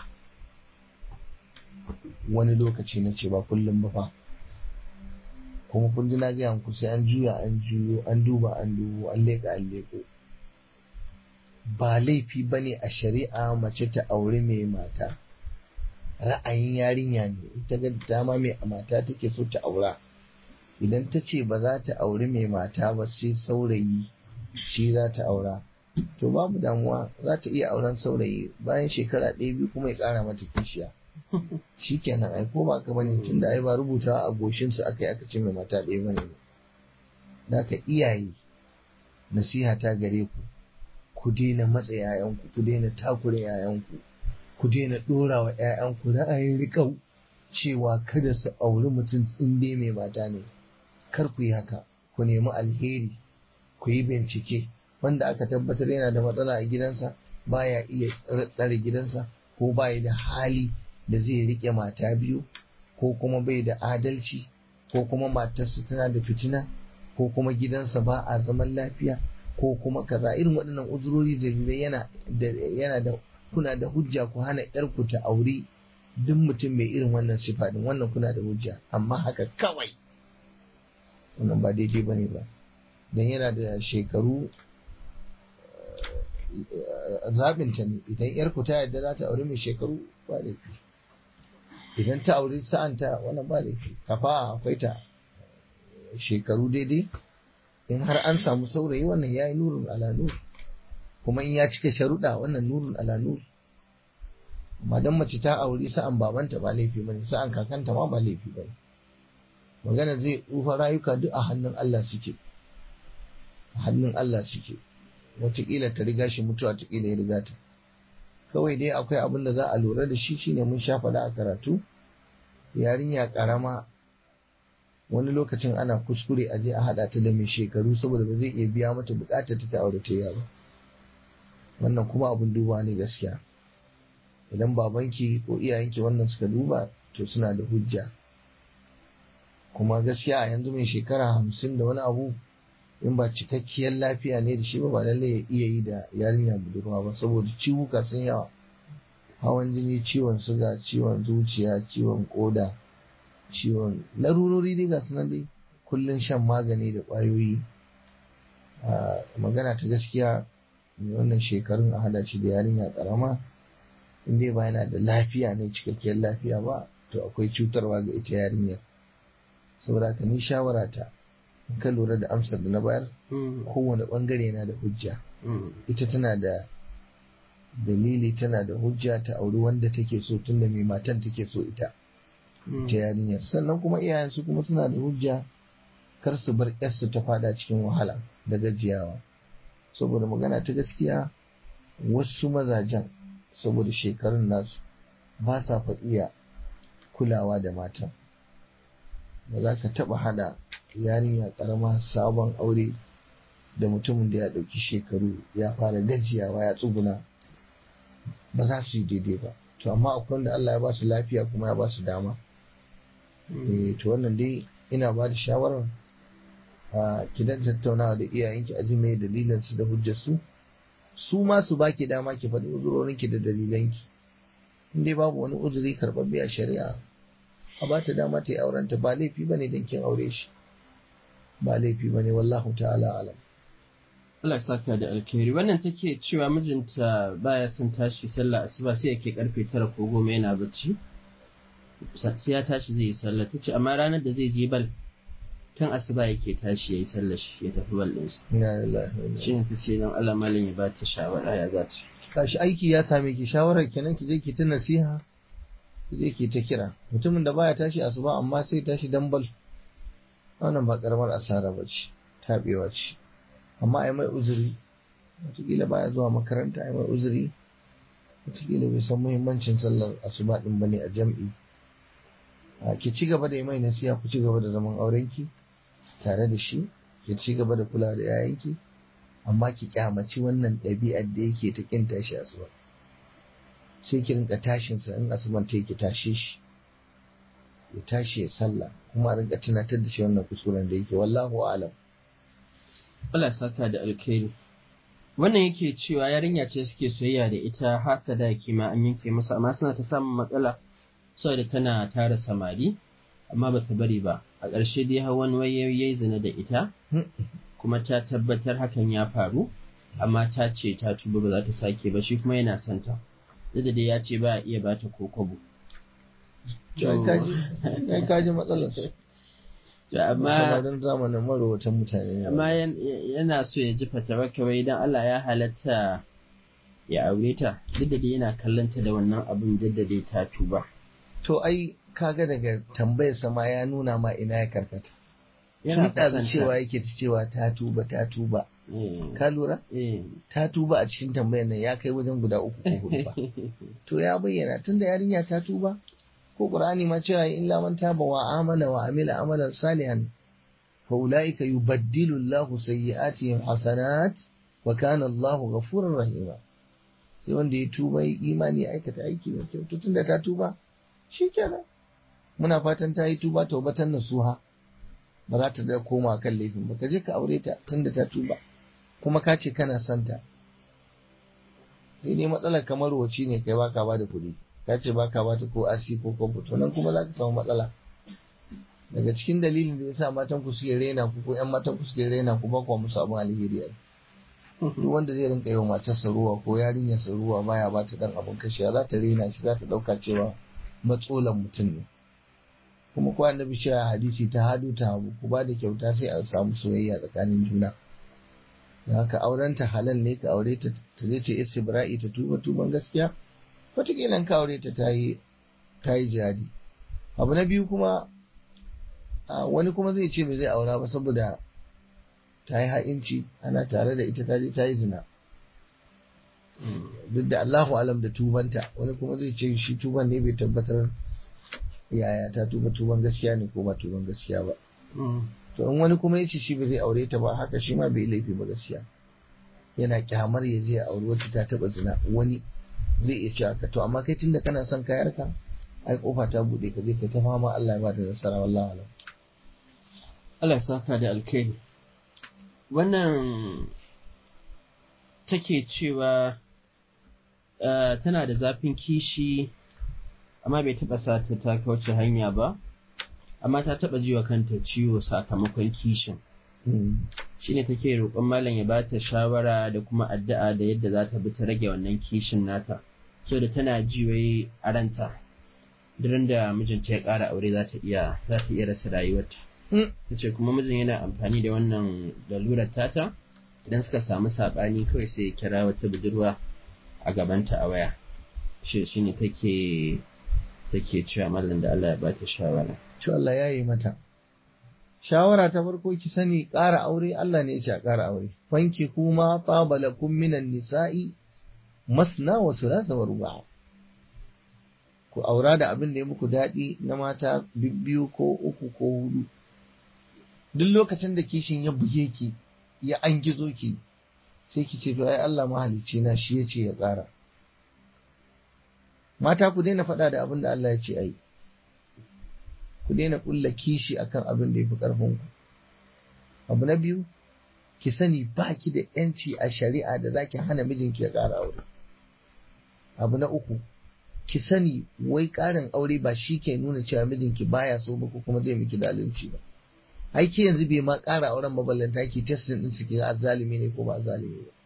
Wani lokaci na ce ba kullum ba fa, kuma kun ji na gaya muku sai an juya an juyo an duba an dubo an leƙa an leƙo. Ba laifi ba ne a shari'a mace ta aure mai mata, ra'ayin yarinya ne, ita ga dama mai mata take so ta aura. Idan ta ce ba za ta aure mai mata ba sai saurayi shi za ta aura, to babu damuwa, za ta iya auren saurayi bayan shekara ɗaya biyu kuma ya ƙara mata kishiya. Shi kenan ai, ko ba ka bane, tunda ai ba rubutawa a goshinsu aka yi aka ce mai mata ɗaya bane ba. Da ka iyaye, nasiha ta gare ku, ku daina matsa yayanku, ku daina takure yayanku, ku daina ɗora wa yayanku ra'ayin riƙau cewa kada su auri mutum in dai mai mata ne. Kar ku yi haka, ku nemi alheri, ku yi bincike. Wanda aka tabbatar yana da matsala a gidansa, baya iya tsare gidansa, ko baya da hali da zai riƙe mata biyu, ko kuma bai da adalci, ko kuma matarsa tana da fitina, ko kuma gidansa ba a zaman lafiya, ko kuma kaza, irin waɗannan uzurori da yana da yana da kuna da hujja ku hana ƴarku ta aure duk mutum mai irin wannan sifa din, wannan kuna da hujja. Amma haka kawai wannan ba daidai bane ba, dan yana da shekaru, zaɓinta ne. Idan ƴarku ta yarda za ta aure mai shekaru, ba laifi. Idan ta aure sa'anta, wannan ba laifi. Kafa akwai ta shekaru daidai, in har an samu saurayi, wannan yayi nurun ala nur, kuma in ya cika sharuɗa, wannan nurun ala nur. Amma dan mace ta aure sa'an babanta ba laifi bane, sa'an kakanta ma ba laifi bane. Magana zai tsufa, rayuka duk a hannun Allah suke, a hannun Allah suke. Wataƙila ta riga shi mutuwa, wataƙila ya riga ta. Kawai dai akwai abin da za a lura da shi, shine mun sha faɗa a karatu, yarinya ƙarama wani lokacin ana kuskure a je a haɗa ta da mai shekaru saboda ba zai iya biya mata buƙatar ta aure ta ba. Wannan kuma abin duba ne gaskiya. Idan babanki ko iyayenki wannan suka duba, to suna da hujja. Kuma gaskiya a yanzu mai shekara hamsin da wani abu, in ba cikakkiyar lafiya ne da shi ba, ba lallai ya iya yi da yarinya budurwa ba, saboda ciwuka sun yawa. Hawan jini, ciwon suga, ciwon zuciya, ciwon koda, ciwon larurori dai ga sunan dai, kullun shan magani da ƙwayoyi. Magana ta gaskiya, mai wannan shekarun a hada shi da yarinya ƙarama, in dai ba yana da lafiya ne, cikakkiyar lafiya ba, to akwai cutarwa ga ita yarinyar. Saboda haka ni shawara ta, in ka lura da amsar da na bayar, kowane bangare yana da hujja. Ita tana da dalili, tana da hujja ta auri wanda take so, tunda mai matan take so ita ta yarinyar. Sannan kuma iyayensu kuma suna da hujja, kar su bar ƴarsu ta fada cikin wahala da gajiyawa. Saboda magana ta gaskiya, wasu mazajen saboda shekarun nasu ba sa fa iya kulawa da matan. Ba za ka taɓa hada yarinya ƙarama sabon aure da mutumin da ya ɗauki shekaru, ya fara gajiyawa, ya tsuguna, ba za su yi daidai ba. To amma akwai wanda Allah ya ba su lafiya kuma ya ba su dama. Eh, to wannan dai ina ba da shawarar a kidan tattaunawa da iyayenki, a ji me dalilan su da hujjar su, su ma su baki dama ki faɗi uzurorinki da dalilanki. In dai babu wani uzuri karɓaɓɓe a shari'a, a ba ta dama ta yi aurenta, ba laifi bane dan kin aure shi, ba laifi bane, wallahu ta'ala alam. Allah ya saka da alkhairi. Wannan take cewa mijinta baya son tashi sallah asuba, sai yake karfe tara ko goma yana bacci, sai ya tashi zai yi sallah. Tace amma ranar da zai je bal, kan asuba yake tashi yayi sallah shi ya tafi bal ɗinsa. Inna lillahi wa inna ilaihi raji'un. Shin tace dan Allah malam ya ba ta shawara ya za ta. Kashi aiki ya same ki, shawarar kenan ki je ki ta nasiha, ki je ki ta kira. Mutumin da baya tashi asuba amma sai tashi dan bal, wannan ba karamar asara bace, tabewa ce. Amma ai mai uzuri, wataƙila baya zuwa makaranta, ai mai uzuri, wataƙila bai san muhimmancin sallar asuba din bane a jam'i. ki ci gaba da yi mai nasiha, ku ci gaba da zaman aurenki tare da shi, ki ci gaba da kula da yayanki, amma ki kyamaci wannan ɗabi'ar da yake ta kin tashi asuba. Sai ki rinka tashin sa in asuban ta ki tashe shi ya tashi ya sallah, kuma a rinka tunatar da shi wannan kusuran da yake. Wallahu a'lam. Allah saka da alkhairi. Wannan yake cewa yarinya ce suke soyayya da ita har sadaki ma an yanke masa, amma suna ta samun matsala saboda tana tara samari amma bata bari ba. A ƙarshe dai har wani waye yayi zina da ita kuma ta tabbatar hakan ya faru, amma ta ce ta tuba ba za ta sake ba, shi kuma yana son ta. Da dai ya ce ba a iya bata ko kobo. Kai kaji matsalar su. Amma samarin zamanin marowatan mutane ne. Amma yana so ya ji fatawa kawai idan Allah ya halatta ya aure ta, duk da dai yana kallon ta da wannan abin duk da dai ta tuba. To ai kaga daga tambayar sama ya nuna ma ina ya karkata. Yana da cewa yake ta cewa ta tuba ta tuba. Ka lura? Ta tuba a cikin tambayar nan ya kai wajen guda uku ko hudu ba. To ya bayyana tunda yarinya ta tuba, ko Qur'ani ma cewa illa man taba wa amana wa amila amalan salihan fa ulaika yubaddilu Allahu sayyi'atihim hasanat wa kana Allahu ghafurur rahima. Sai wanda ya tuba yi imani aikata aiki mai kyau. To tunda ta tuba shikenan. Muna fatan ta yi tuba taubatan nasuha. Ba za ta da koma kan laifin ba. Ka je ka aure ta tunda ta tuba. Kuma ka ce kana son ta. Sai dai matsalar kamar wace ne kai baka ba da kuɗi. Ka ce baka ba ta ko asi ko kwamfu, to nan kuma za ka samu matsala. Daga cikin dalilin da ya sa matan ku suke rena ku ko ƴan matan ku suke rena ku ba ku musu abin alheri ai. Duk wanda zai rinka yi wa matarsa ruwa ko yarinyarsa ruwa baya ba ta dan abin kashewa, za ta rena shi, za ta ɗauka cewa matsolan mutum ne. Kuma ko annabi cewa hadisi ta hadu ta hagu, ku ba da kyauta sai a samu soyayya tsakanin juna. Da haka auren ta halal ne, ka aure ta ta je ta istibra'i ta tuba tuban gaskiya. Wataƙila ka aure ta ta yi ta yi jihadi. Abu na biyu kuma wani kuma zai ce bai zai aura ba saboda ta yi ha'inci, ana tare da ita ta je ta yi zina. Duk da Allahu alam da tubanta, wani kuma zai ce shi tuban ne bai tabbatar yaya ta tuba tuban gaskiya ne ko ba tuban gaskiya ba. To in wani kuma ya ce shi bai zai aure ta ba, haka shi ma bai laifi ba gaskiya. Yana kyamar ya je ya auri wacce ta taba zina, wani zai iya ce haka. To amma kai tunda kana son kayarka, ai kofa ta bude, ka je ka ta fama, Allah ya ba da nasara, wallahi alam. Allah ya saka da alkhairi. Wannan take cewa uh, tana da zafin kishi amma bai taɓa sa ta ta kauce hanya ba, amma ta taɓa ji wa kanta ciwo sakamakon kishin. Mm. Shi ne take roƙon malam ya bata shawara da kuma addu'a da yadda za ta bi ta rage wannan kishin nata, so da tana ji wai a ranta duran da mijinta ya ƙara aure za ta iya za ta iya rasa rayuwarta. Ta ce kuma mijin yana amfani da wannan lalurar tata, idan suka samu saɓani kawai sai ya kira wata budurwa a gabanta a waya. Shi shi ne take take cewa mallam da Allah ya bata shawara. To Allah ya yi mata. Shawara ta farko ki sani ƙara aure Allah ne ya ce a ƙara aure. Fanki kuma tabalakum minan nisa'i masna wa thulatha wa ruba'. Ku aura da abin da ya muku daɗi na mata biyu ko uku ko hudu. Duk lokacin da kishin ya buge ki, ya an gizo ki, sai ki ce to ai Allah mahalicci na shi ya ce ya ƙara. Mata ku daina faɗa da abin da Allah ya ce ai. Ku daina ƙulla kishi akan abin da ya fi ƙarfinku. Abu na biyu, ki sani ba ki da ‘yanci a shari'a da za ki hana mijinki ya ƙara aure. Abu na uku, ki sani wai ƙarin aure ba shi ke nuna cewa mijinki baya so ba ko kuma zai miki zalunci ba. Ai ke yanzu bai ma ƙara auren maballanta ki testin ɗin su ki ga azzalumi ne ko ba azzalumi ba.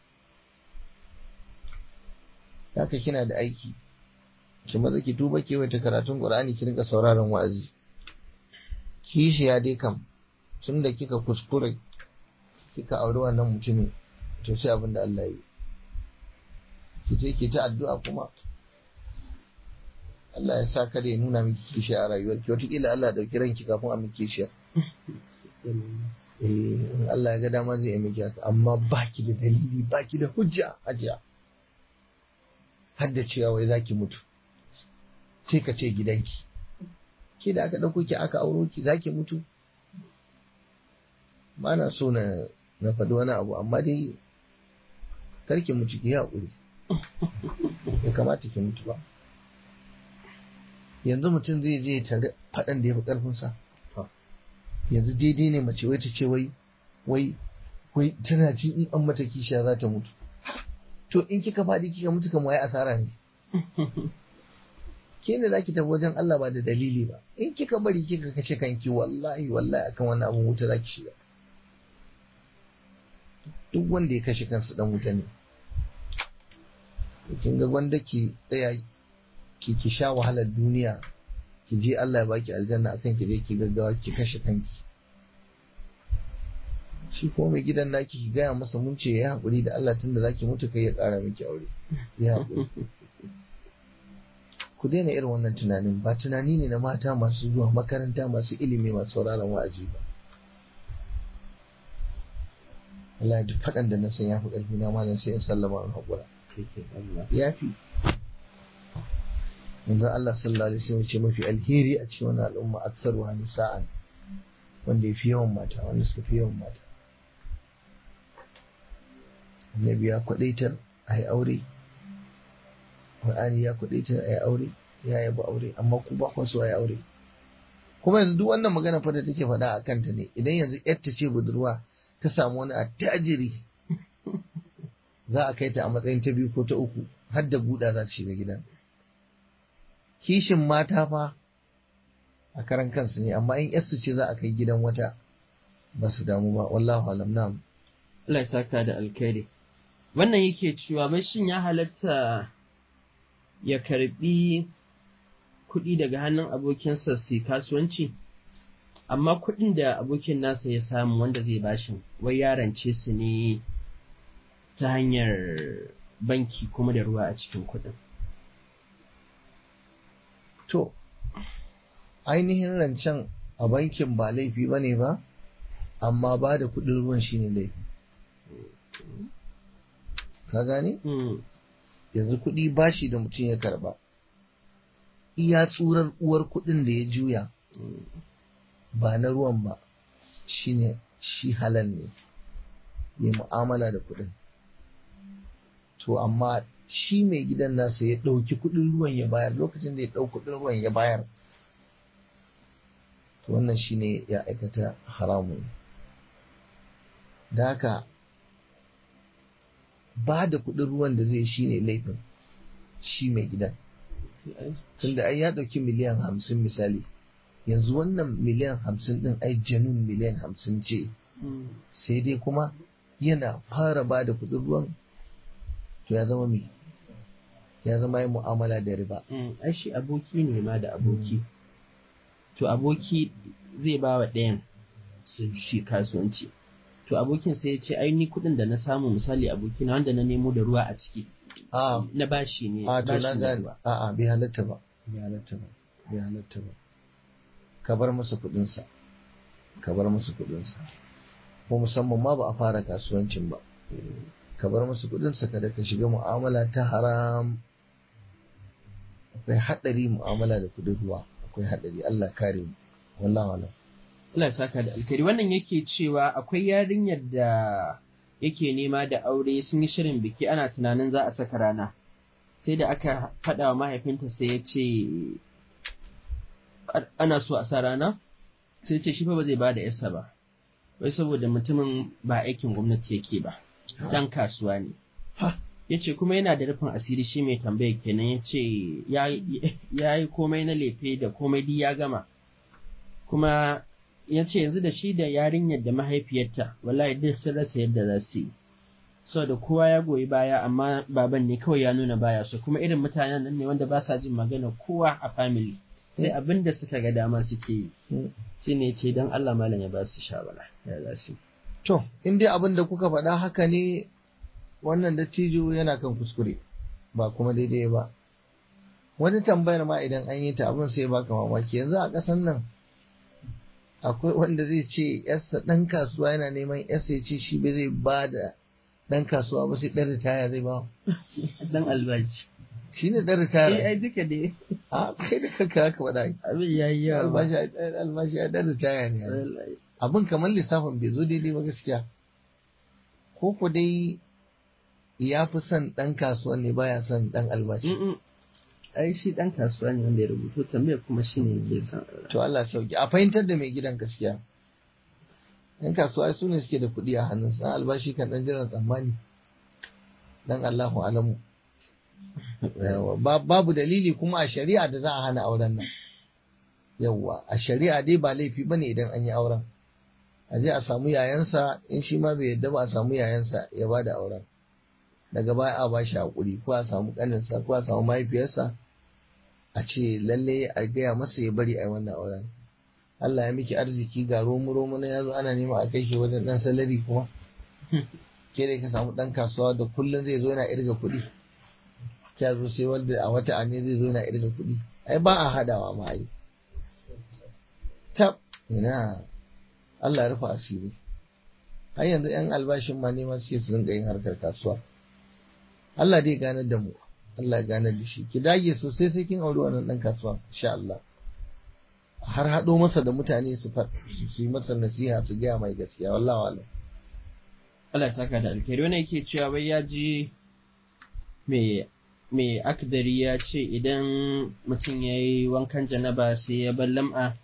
Haka kina da aiki. Ki maza ki duba kewaita karatun Qur'ani ki rinka sauraron wa'azi. Kishiya dai kam tun da kika kuskure kika auri wannan mutumin, to sai abin da Allah ya yi. Ki je ki ta addu'a kuma Allah ya sa kada ya nuna miki kishiya a rayuwarki, wataƙila Allah ya ɗauki ranki kafin a miki kishiya. Eh, Allah ya ga dama zai yi miki haka, amma baki da dalili, baki da hujja ajiya. Har da cewa wai zaki mutu. Sai ka ce gidanki, ke da aka ɗauko ki aka auro ki za ki mutu? Ba na so na na faɗi wani abu amma dai kar ki mutu ki yi haƙuri. Bai kamata ki mutu ba. Yanzu mutum zai je tare faɗan da ya fi ƙarfinsa. Yanzu daidai ne mace wai ta ce wai wai wai tana jin in an mata kishiya za ta mutu. To in kika faɗi kika mutu kan waye asara ne. Ke ne za ki tafi wajen Allah ba da dalili ba. In kika bari kika kashe kanki wallahi wallahi akan wannan abun wuta za ki shiga. Duk wanda ya kashe kansa dan wuta ne. Kin ga wanda ki tsaya ki ki sha wahalar duniya ki je Allah ya baki aljanna akan ki je ki gaggawa ki kashe kanki. Shi ko mai gidan naki ki gaya masa mun ce ya haƙuri da Allah tunda zaki mutu kai ya ƙara miki aure. Ya haƙuri. Ku daina irin wannan tunanin ba tunani ne na mata masu zuwa makaranta masu ilimi masu sauraron wa'azi ba. Allah duk faɗan da na san ya fi ƙarfi na malam sai in sallama in haƙura. Ya fi. Yanzu Allah sallallahu alaihi wasallam ce mafi alheri a cikin wannan al'umma aksaruha nisa'an, wanda ya fi yawan mata wanda suka fi yawan mata. Annabi ya kwadaitar a yi aure, Qur'ani ya kwadaitar a yi aure, ya yaba aure, amma ku ba ku so a yi aure. Kuma yanzu duk wannan magana fa da take faɗa a kanta ne, idan yanzu yarta ce budurwa ta samu wani attajiri za a kai ta a matsayin ta biyu ko ta uku har da buɗa za ta shiga gidan. Kishin mata fa a karan kansu ne, amma in yarsu ce za a kai gidan wata ba su damu ba, wallahu alam. Na'am. Allah ya saka da alkhairi. Wannan yake cewa bai shin ya halatta ya karbi kuɗi daga hannun abokinsa su kasuwanci, amma kuɗin da abokin nasa ya samu wanda zai bashi wai ya rance su ne ta hanyar banki kuma da ruwa a cikin kuɗin. To, ainihin rancen a bankin ba laifi ba ne ba, amma ba da kuɗin ruwan shi ne laifi. Ka gane? Yanzu kuɗi bashi da mutum ya karba, iya tsurar uwar kuɗin da ya juya ba na ruwan ba, shi ne shi halal ne, ya mu'amala da kuɗin. To, amma shi mai gidan nasa ya ɗauki kuɗin ruwan ya bayar, lokacin da ya ɗau kuɗin ruwan ya bayar, to wannan shi ne ya aikata haramun. Da haka ba da kuɗin ruwan da zai shi ne laifin shi mai gidan. Tunda ai ya ɗauki miliyan hamsin misali, yanzu wannan miliyan hamsin ɗin ai janun miliyan hamsin ce, sai dai kuma yana fara ba da kuɗin ruwan to ya zama mai ya zama yin mu'amala da riba. Ai shi aboki ne ma da aboki. To aboki zai ba wa ɗayan su shi kasuwanci. To abokin sai ya ce ai ni kuɗin da na samu misali aboki na wanda na nemo da ruwa a ciki. Na bashi ne. A to na gani. A'a bai halatta ba. Bai halatta ba. Bai halatta ba. Ka bar masa kuɗinsa. Ka bar masa kuɗinsa. Ko musamman ma ba a fara kasuwancin ba. Ka bar masa kuɗinsa kada ka shiga mu'amala ta haram. Akwai haɗari mu'amala da kuɗin ruwa. Akwai haɗari. Allah kare mu. Wallahu alam. Allah ya saka da alkhairi. Wannan yake cewa akwai yarinyar da yake nema da aure sun yi shirin biki ana tunanin za a saka rana. Sai da aka faɗa wa mahaifinta sai ya ce ana so a sa rana? Sai ce shi fa ba zai ba da yarsa ba. Wai saboda mutumin ba aikin gwamnati yake ba. Dan kasuwa ne. Ya ce kuma yana da rufin asiri shi mai tambaya kenan ya ce ya yi komai na lefe da komai di ya gama. Kuma ya ce yanzu da shi da yarinyar da mahaifiyarta wallahi duk sun rasa yadda za su yi. Saboda kowa ya goyi baya amma baban ne kawai ya nuna baya so, kuma irin mutanen nan ne wanda ba sa jin magana kowa a family. Sai abin da suka ga dama suke yi. Shi ne ce don Allah malam ya ba su shawara ya za su. To, in dai abin da kuka faɗa haka ne wannan dattijo yana kan kuskure ba kuma daidai ba. Wani tambayar ma idan an yi ta abin sai baka mamaki, yanzu a ƙasan nan akwai wanda zai ce yarsa ɗan kasuwa yana neman yarsa ya ce shi bai zai ba da ɗan kasuwa ba sai ɗan ritaya zai ba. Ɗan albashi. shi ne ɗan eh ritaya ai duka dai a kai da kanka haka faɗa abin yayi yawa albashi albashi ya ɗan ritaya ne wallahi. abin kamar lissafin bai zo daidai ba gaskiya ko ko dai ya fi son ɗan kasuwan ne baya son ɗan albashi Mm-mm. ai shi dan kasuwa ne wanda ya rubuto tambayar kuma shine yake son to Allah sauki a fahimtar da mai gidan gaskiya yan kasuwa su ne suke da kuɗi a hannun sa albashi kan ɗan jiran tsammani dan Allahu alamu Yawa, ba- babu dalili kuma a shari'a da za a hana auren nan yawwa a shari'a dai ba laifi bane idan an yi auren a je a samu yayansa in shi ma bai yadda ba a samu yayansa ya ba da auren daga baya a ba shi haƙuri ko a samu ƙaninsa ko a samu mahaifiyarsa a ce lalle a gaya masa ya bari a yi wannan auren Allah ya miki arziki ga romu romu na yazo ana nema a kai shi wajen ɗan salari kuma ke da ka samu ɗan kasuwa da kullum zai zo yana irga kuɗi kya zo sai wanda a wata ne zai zo yana irga kuɗi ai ba a hadawa ma ai tab ina Allah ya rufa asiri har yanzu yan albashin ma neman suke su rinka yin harkar kasuwa Allah dai ganar da mu Allah ya ganar da shi ki dage sosai sai kin auri wannan dan kasuwa insha Allah har hado masa da mutane su fa su yi masa nasiha su gaya mai gaskiya wallahi wala Allah ya saka da alkhairi wannan yake cewa wai ya ji me me akdari ya ce idan mutum ya yi wankan janaba sai ya bar lam'a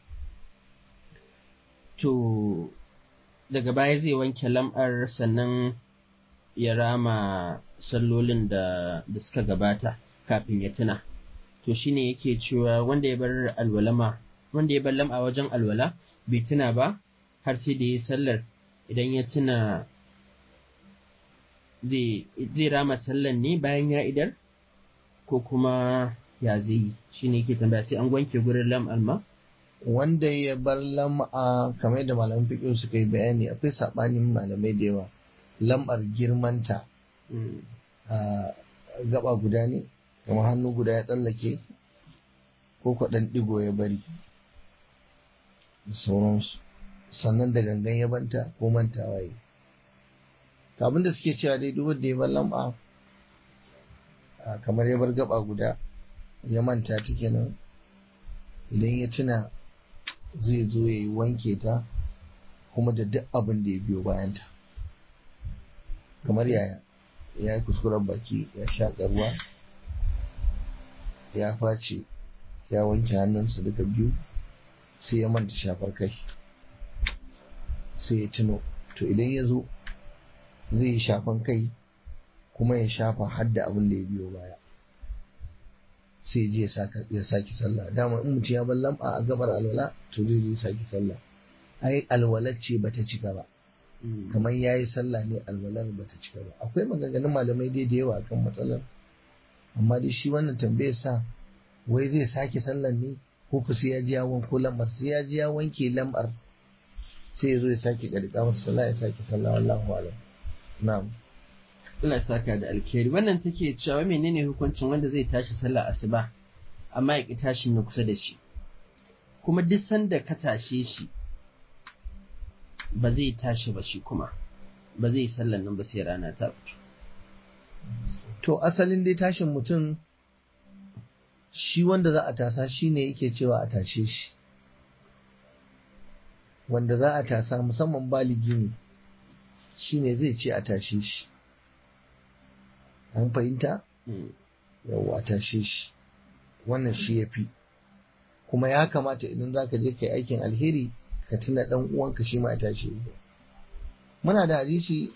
to daga baya zai wanke lam'ar sannan ya rama sallolin da da suka gabata kafin ya tuna to shine yake cewa wanda ya bar alwalama wanda ya bar lam'a wajen alwala bai tuna ba har sai da ya sallar idan ya tuna zai zai rama sallan ne bayan ya idar ko kuma ya zai shi ne ke tambaya sai an wanke gurin lam'ar ma? wanda ya bar lam'a kamar yadda malaman fiqh suka yi bayani akwai sabanin malamai da yawa lam'ar girmanta a gaba guda ne kamar hannu guda ya tsallake ko kwaɗan ɗigo ya bari da sauransu sannan da gangan ya banta ko mantawa yi abin da suke cewa dai duk wanda ya bar lam'a kamar ya bar gaba guda ya manta ta kenan idan ya tuna zai zo ya yi wanke ta kuma da duk abin da ya biyo bayanta kamar yaya ya yi kuskuren baki ya shaƙa ruwa ya face ya wanke hannunsa duka biyu sai ya manta shafar kai sai ya tuno to idan ya zo zai yi shafan kai kuma ya shafa hadda abin da ya biyo baya sai je ya saki sallah dama in mutum ya bar lamba a gabar alwala to zai je saki sallah ai alwalar ce bata cika ba kamar yayi sallah ne alwalar bata cika ba akwai maganganun malamai dai da yawa kan matsalar amma dai shi wannan tambayar sa wai zai saki sallar ne ko ku sai ya ji ya wanko lambar sai ya ji ya wanke lambar sai ya zo ya saki kadika masa sallah ya saki sallah wallahu a'lam na'am Allah ya saka da alkhairi wannan take cewa menene hukuncin wanda zai tashi sallar asuba amma ya ki tashin na kusa da shi kuma duk sanda ka tashe shi ba zai tashi ba shi kuma ba zai sallar nan ba sai rana ta fito to asalin dai tashin mutum shi wanda za a tasa shi ne yake cewa a tashe shi wanda za a tasa musamman baligi ne shi ne zai ce a tashe shi an fahimta yau a tashe shi wannan shi ya fi kuma ya kamata idan za ka je ka yi aikin alheri ka tuna ɗan uwanka shi ma a tashe muna da hadisi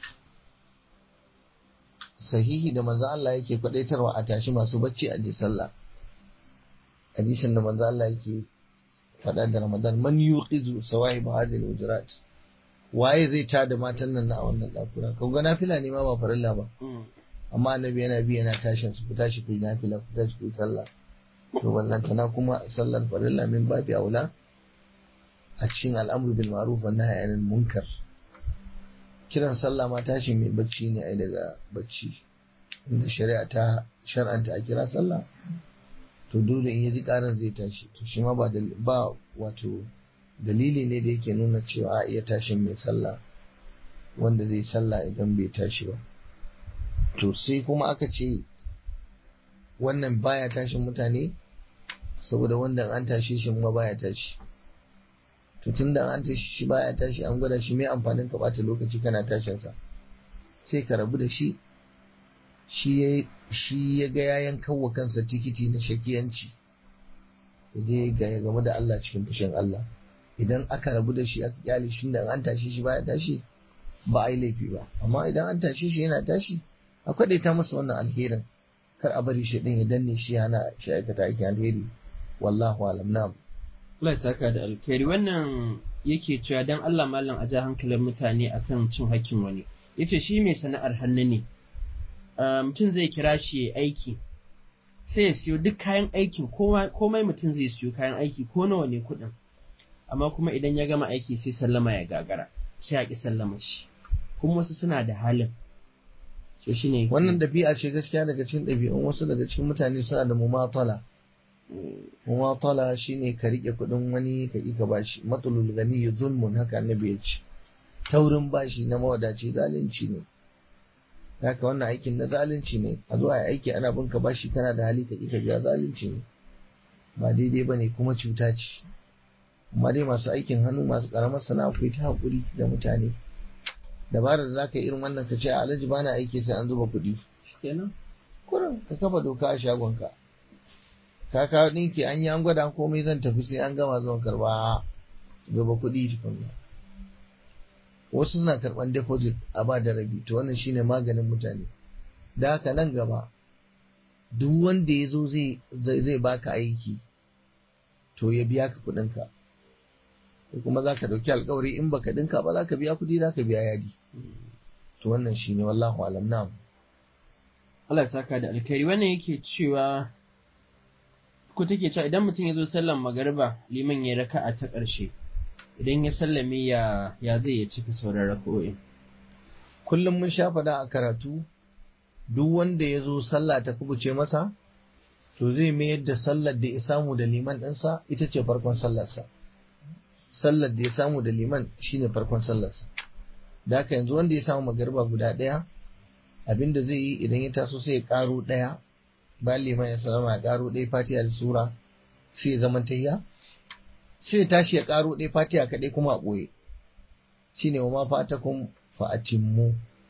sahihi da manzo Allah yake kwadaitarwa a tashi masu bacci a je sallah hadisin da manzo Allah yake faɗa da Ramadan man yuqizu sawahib hadhihi al-ujurat waye zai tada matan nan na wannan dakura kun ga nafila ne ma ba farilla ba amma annabi yana bi yana tashin su ku tashi ku yi nafila ku tashi ku yi sallah to wannan tana kuma sallar farilla min babi aula a cikin al'amru bil ma'ruf wa nahyi anil munkar kiran sallah ma tashi mai bacci ne ai daga bacci inda shari'a ta shar'anta a kira sallah to dole in yaji karan zai tashi to shi ma ba ba wato dalili ne da yake nuna cewa a iya tashin mai sallah wanda zai sallah idan bai tashi ba to sai kuma aka ce wannan baya tashin mutane saboda wanda an tashe shi ma baya tashi. To tunda an tashi shi baya tashi an gwada shi mai amfanin ka bata lokaci kana tashin sa, sai ka rabu da shi. Shi shi ya ga yayan kawwa kansa tikiti na shakiyanci, je ga ya game da Allah cikin fushin Allah. Idan aka rabu da shi aka kyale shi da an tashi shi baya tashi ba a yi laifi ba, amma idan an tashi shi yana tashi akwai dai ta masa wannan alherin, kar a bari shi din ya danne shi yana shi aikata aikin alheri. Wallahu alam. Na'am. Allah ya saka da alkhairi. Wannan yake cewa dan Allah mallam a ja hankalin mutane akan cin hakkin wani. Yace shi mai sana'ar hannu ne, mutum zai kira shi aiki sai ya siyo duk kayan aikin, komai mutum zai siyo kayan aiki ko nawa ne kuɗin, amma kuma idan ya gama aiki sai sallama ya gagara, sai ya ƙi sallama shi. Kuma wasu suna da halin. So shine wannan ɗabi'a ce gaskiya daga cikin ɗabi'un wasu daga cikin mutane, suna da mumatala. Mumatala shine ka rike kuɗin wani ka ƙi ka bashi. Matsalul gani zulmun, haka annabi ya ce. Taurin bashi na mawadaci zalunci ne. Haka wannan aikin na zalunci ne. A zo a yi aiki ana bin ka bashi kana da hali ka ƙi ka biya, zalunci ne, ba daidai ba ne, kuma cuta ce. Amma dai masu aikin hannu, masu ƙaramar sana'a, akwai ta haƙuri da mutane. Dabarar da za ka yi irin wannan ka ce a alhaji bana aiki sai an zuba kuɗi. kenan Kurin ka kafa doka a shagonka. Ka kawo ɗinki an yi an gwada komai zan tafi sai an gama zuwan karɓa zuba kuɗi tukunna. Wasu suna karɓan deposit a ba da rabi, to wannan shine maganin mutane. Da haka nan gaba duk wanda ya zo zai zai baka aiki to ya biya ka kuɗinka, ko kuma za ka ɗauki alkawari in baka ɗinka ba za ka biya kuɗi, za ka biya yadi. To wannan shine wallahu alam. Na'am. Allah ya saka da alkhairi. Wannan yake cewa ko take cewa idan mutum ya zo sallan magariba liman ya raka'a ta ƙarshe, idan ya sallame ya ya zai ya cika sauran raka'o'in. Kullum mun sha faɗa a karatu, duk wanda ya zo sallah ta kubuce masa to zai mayar da sallar da ya samu da liman ɗinsa ita ce farkon sallarsa. Sallar da ya samu da liman shine farkon sallarsa. Da haka yanzu wanda ya samu magariba guda ɗaya, abinda zai yi idan ya taso sai ya ƙaro ɗaya, bayan liman ya salama ya ƙaro ɗaya fatiha da sura, sai ya zama tayya, sai ya tashi ya ƙaro ɗaya fatiha kaɗai kuma a ɓoye. Shine wa ma fatakum fa atimmu.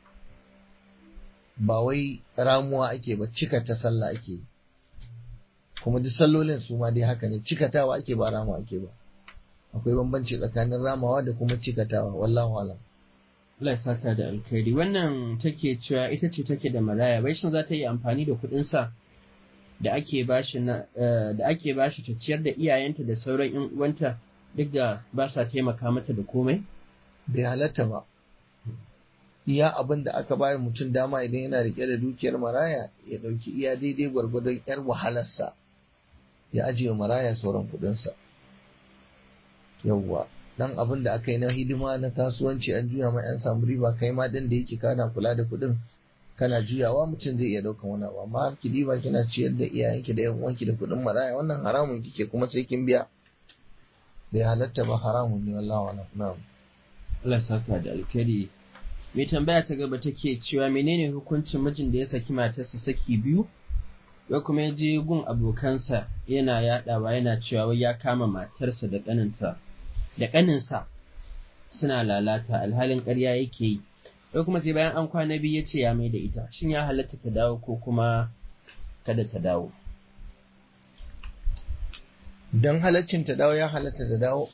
Ba wai ramuwa ake ba, cika ta sallah ake. Kuma duk sallolin su ma dai haka ne, cikatawa ake ba ramawa ake ba. Akwai bambanci tsakanin ramawa da kuma cikatawa. Wallahu alam. Allah ya saka da alkhairi. Wannan take cewa ita ce take da maraya, bai shin za ta yi amfani da kuɗinsa da ake bashi na da ake bashi ta ciyar da iyayenta da sauran ƴan uwanta duk da ba sa taimaka mata da komai? Bai halatta ba. Iya abin da aka bayar mutum dama idan yana rike da dukiyar maraya ya ɗauki iya daidai gwargwadon ƴar wahalarsa ya ajiye maraya sauran kuɗinsa. Yawwa, dan abin da aka yi na hidima na kasuwanci an juya ma an samu riba, kai ma din da yake kana kula da kuɗin kana juyawa, mutum zai iya ɗaukan wani abu. Amma har ki diba kina ciyar da iyayenki da ƴan uwanki da kuɗin maraya, wannan haramun kike kuma sai kin biya. Bai halatta ba, haramun ne. Wallahi na'am. Allah ya saka da alkhairi. Mai tambaya ta gaba take cewa menene hukuncin mijin da ya saki matarsa saki biyu, ya kuma ya je gun abokansa yana yaɗawa yana cewa wai ya kama matarsa da ƙaninta da ƙaninsa suna lalata, alhalin ƙarya yake yi. Wai kuma sai bayan an kwana biyu ya ce ya mai da ita, shin ya halatta ta dawo ko kuma kada ta dawo? Don halaccin ta dawo ya halatta ta dawo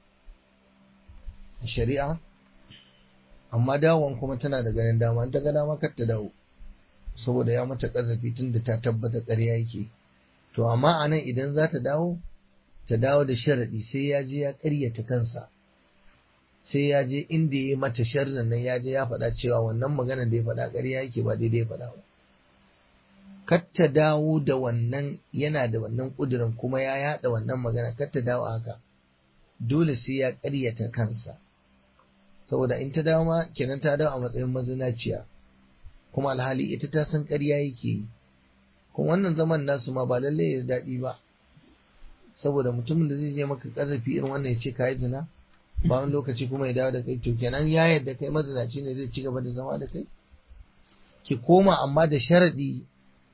a shari'a, amma dawon kuma tana da ganin dama, ta ga dama kar ta dawo saboda ya mata ƙazafi tun da ta tabbata ƙarya yake. To amma a nan idan za ta dawo, ta dawo da sharaɗi, sai ya je ya ƙaryata kansa, sai ya je inda ya mata sharrin nan ya je ya faɗa cewa wannan magana da ya faɗa ƙarya yake, ba daidai ya faɗa ba. Kar ta dawo da wannan, yana da wannan ƙudurin kuma ya yaɗa wannan magana, kar ta dawo haka, dole sai ya ƙaryata kansa. Saboda in ta dawo ma kenan ta dawo a matsayin mazinaciya, kuma alhali ita ta san ƙarya yake yi. Kuma wannan zaman nasu ma ba lallai ya daɗi ba, saboda mutumin da zai je maka ƙazafi irin wannan ya ce ka yi zina, ba wani lokaci kuma ya dawo da kai, to kenan ya yarda kai mazinaci ne zai ci gaba da zama da kai? Ki koma amma da sharaɗi,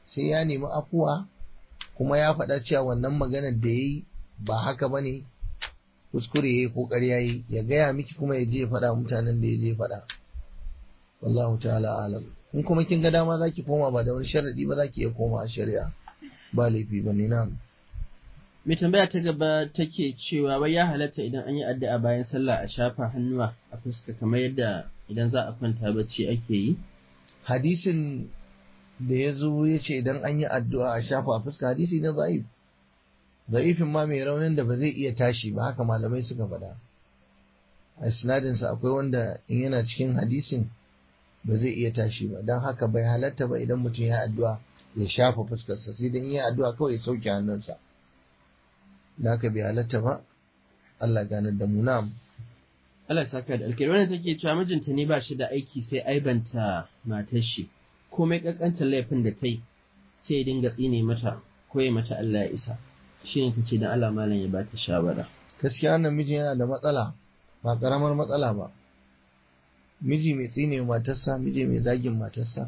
sai ya nemi afuwa kuma ya faɗa cewa wannan maganar da ya yi ba haka ba ne, kuskure ya yi ko ƙarya yi, ya gaya miki kuma ya je ya faɗa mutanen da ya je faɗa. Wallahu ta'ala alam. In kuma kin ga dama za ki koma ba da wani sharaɗi ba, za ki iya koma a shari'a, ba laifi ba ne. Na'am. Mai tambaya ta gaba take cewa wai ya halatta idan an yi addu'a bayan sallah a shafa hannuwa a fuska kamar yadda idan za a kwanta bacci ake yi? Hadisin da ya zo ya ce idan an yi addu'a a shafa a fuska hadisi na za'if. Za'ifin ma mai raunin da ba zai iya tashi ba, haka malamai suka faɗa. A sinadinsa akwai wanda in yana cikin hadisin ba zai iya tashi ba, don haka bai halatta ba idan mutum ya addu'a ya shafa fuskarsa, sai dai in ya addu'a kawai ya sauke hannunsa. Da haka bai halatta ba, Allah ganar da mu. Na'am. Allah saka da alkhairi. Wannan take cewa mijinta ne ba shi da aiki sai aibanta matar shi, komai kankantar laifin da ta yi sai ya dinga tsine mata ko ya mata Allah ya isa. Shi ne tace dan Allah malam ya bata shawara. Gaskiya wannan miji yana da matsala, ba karamar matsala ba. Miji mai tsine matarsa, miji mai zagin matarsa.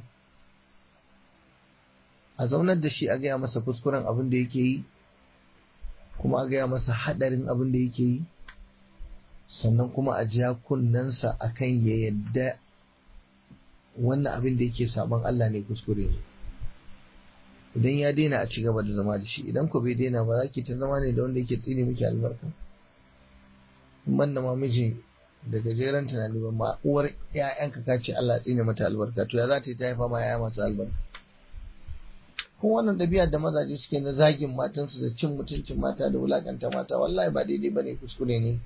A zaunar da shi a gaya masa kuskuren abin da yake yi, kuma a gaya masa haɗarin abin da yake yi, sannan kuma a ja kunnensa a kan ya yadda wannan abin da yake sabon Allah ne, kuskure ne. Idan ya daina a ci gaba da zama da shi, idan ku bai daina ba za ki ta zama ne da wanda yake tsine miki albarka. In banda ma miji da gajeren tunani ba, ma uwar ƴaƴanka ka ce Allah tsine mata albarka, to ya za ta yi ta haifa ma ƴaƴa masu albarka? Kuma wannan ɗabi'a da mazaje suke na zagin matansu da cin mutuncin mata da wulakanta mata, wallahi ba daidai bane, kuskure ne.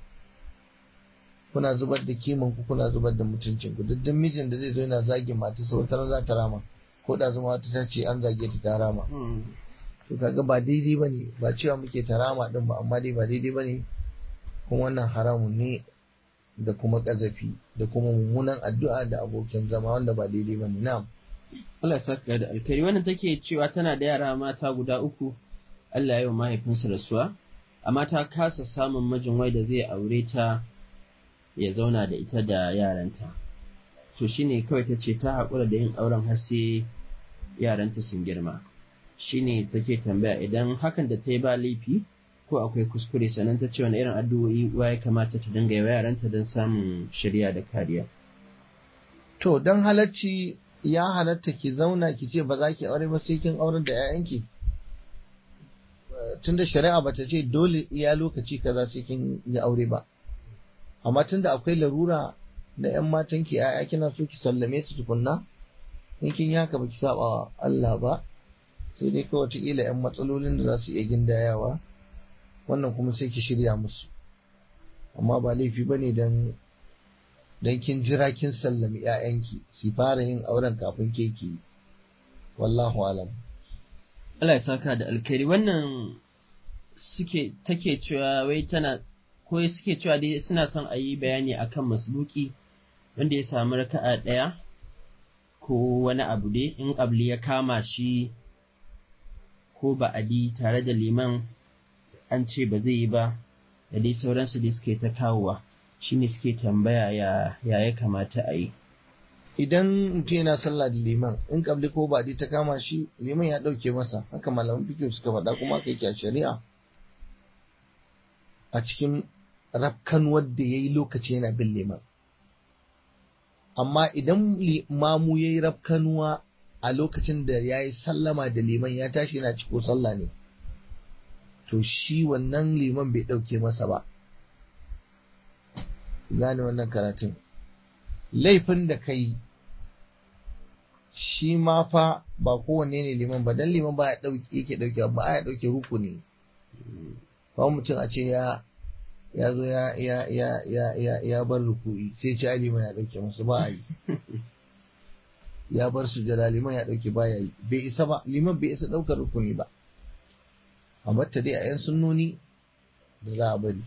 Kuna zubar da kiman ku, kuna zubar da mutuncin ku. Duk mijin da zai zo yana zagin matarsa, wata ran za ta rama, ko da zama wata ta ce an zage ta ta rama. To kaga ba daidai bane, ba cewa muke ta rama din ba, amma dai ba daidai bane. Kuma wannan haramun ne, da kuma kazafi, da kuma mummunan addu'a da abokin zama, wanda ba daidai bane. Na'am. Allah ya saka da alkhairi. Wannan take cewa tana da yara mata guda uku, Allah ya yi wa mahaifinsu rasuwa, amma ta kasa samun mijin wai da zai aure ta ya zauna da ita da yaranta. To shine kawai ta ce ta haƙura da yin auren har sai yaranta sun girma. Shine take tambaya idan hakan da ta yi ba laifi ko akwai kuskure, sannan ta ce wani irin addu'o'i uwa ya kamata ta dinga yi wa yaranta don samun shari'a da kariya. To don halacci ya halatta ki zauna ki ce ba za ki aure ba sai kin aurar da 'ya'yanki, tunda shari'a bata ce dole iya lokaci kaza sai kin yi aure ba. Amma tunda akwai larura na 'yan matan ki 'ya'ya, kina so ki sallame su tukunna, in kin yi haka baki saba wa Allah ba, sai dai kawai wataƙila 'yan matsalolin da za su iya gindayawa, wannan kuma sai ki shirya musu. Amma ba laifi bane dan dan kin jira kin sallami ƴaƴanki su fara yin auren kafin ke ki. Wallahu alam. Allah ya saka da alkhairi. Wannan suke take cewa wai tana ko suke cewa dai suna son a yi bayani akan masbuki wanda ya samu raka'a ɗaya ko wani abu dai, in ƙabli ya kama shi ko ba'adi tare da liman an ce ba zai yi ba, da dai sauransu da suke ta kawowa. Shi ne suke tambaya ya ya kamata a yi. Idan mutum yana sallah da liman, in kabli ko baɗi ta kama shi, liman ya ɗauke masa, haka malaman fiqh suka faɗa, kuma aka yake a shari'a. A cikin rafkan wadda ya yi lokaci yana bin liman. Amma idan mamu ya yi rafkanuwa a lokacin da ya yi sallama da liman, ya tashi yana ciko sallah ne, to shi wannan liman bai ɗauke masa ba. Gane wannan karatun. Laifin da kai shi ma fa ba kowanne ne liman ba, dan liman ba ya dauke yake dauke ba ya dauke rukuni. Ba mutum a ce ya ya zo ya ya ya ya ya ya bar ruku'i sai ce liman ya dauke masa, ba yi. Ya bar sujada liman ya dauke ba ya yi, bai isa ba, liman bai isa daukar rukuni ba. Amma ta dai a yan sunnoni da za a bari.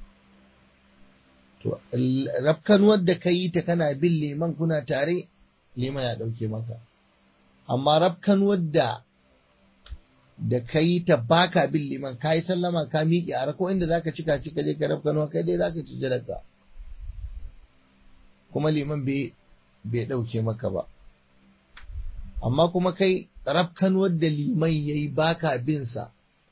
To, rafkanuwar da ka yi ta kana bin liman kuna tare, liman ya ɗauke maka. Amma rafkanuwar da da ka yi ta baka bin liman, ka yi sallama ka miƙe a rako inda za ka cika cika je ka rafkanuwa, kai dai za ka ci jadarka. Kuma liman bai ɗauke maka ba. amma kuma kai rafkanuwar da liman yayi baka bin sa,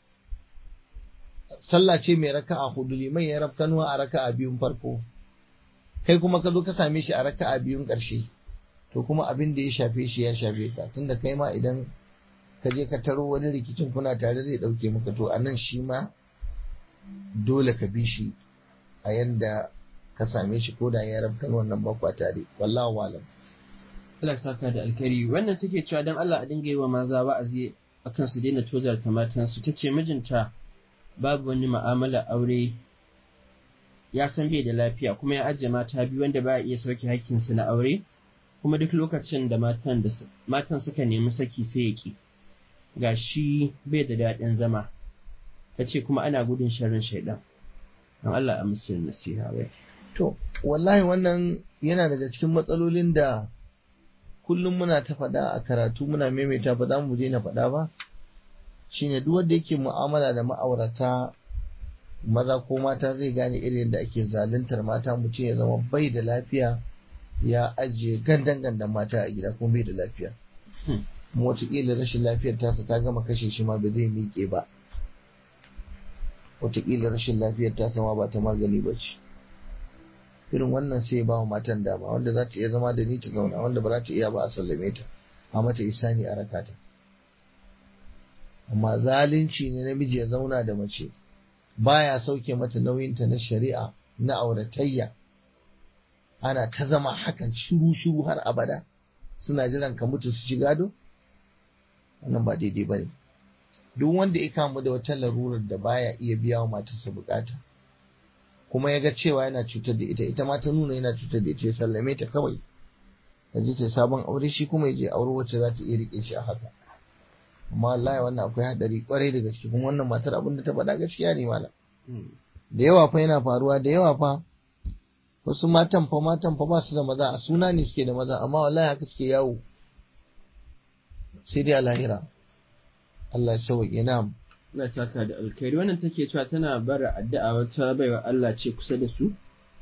sallah ce mai raka'a hudu, liman ya rafkanuwa a raka'a biyun farko, kai kuma ka zo ka same shi a raka'a biyun ƙarshe, to kuma abin da ya shafe shi ya shafe ka, tunda kai ma idan ka je ka taro wani rikicin kuna tare zai ɗauke maka, to a nan shi ma dole ka bi shi a yanda ka same shi ko da ya rabkan wannan bakwa tare. Wallahu alam. Allah saka da alkari. Wannan take cewa dan Allah a dinga yi wa maza wa'azi akan su daina tozarta matan su. Tace mijinta babu wani mu'amala aure, ya san bai da lafiya kuma ya ajiye mata biyu wanda ba iya sauke hakkin su na aure, kuma duk lokacin da matan da matan suka nemi saki sai ya ki. Gashi bai da daɗin zama. Tace kuma ana gudun sharrin shaidan. Dan Allah a musu nasiha wai. To, wallahi wannan yana daga cikin matsalolin da kullum muna ta faɗa a karatu muna maimaita ba za mu daina faɗa ba, shine duk wanda yake mu'amala da ma'aurata maza ko mata zai gane irin da ake zaluntar mata, mutum ya zama bai da lafiya ya ajiye gandan gandan mata a gida kuma bai da lafiya. Kuma wataƙila rashin lafiyar tasa ta gama kashe shi ma ba zai miƙe ba. Wataƙila rashin lafiyar tasa ma ba ta magani ba ce. Irin wannan sai ba wa matan dama, wanda za ta iya zama da ni ta zauna, wanda ba za ta iya ba a sallame ta, a mata isani a rakata. Amma zalunci ne namiji ya zauna da mace baya sauke mata nauyinta na shari'a na auratayya, ana ta zama hakan shiru shiru har abada suna jiran ka mutu su ci gado. Wannan ba daidai bane. Duk wanda ya kamu da wata larurar da baya iya biya wa matarsa bukata kuma ya ga cewa yana cutar da ita, ita ma ta nuna yana cutar da ita, ya sallame ta kawai, ta je ta sabon aure, shi kuma ya je aure wacce za ta iya rike shi a haka. Amma wallahi wannan akwai hadari kwarai da gaske, kuma wannan matar abin da ta faɗa gaskiya ne malam. Da yawa fa yana faruwa, da yawa fa wasu matan fa matan fa ba su da maza, a suna ne suke da maza, amma wallahi haka suke yawo, sai dai a lahira. Allah ya sauke. Na'am. Allah saka da alkhairi. Wannan take cewa tana bara addu'a wata baiwa Allah ce kusa da su.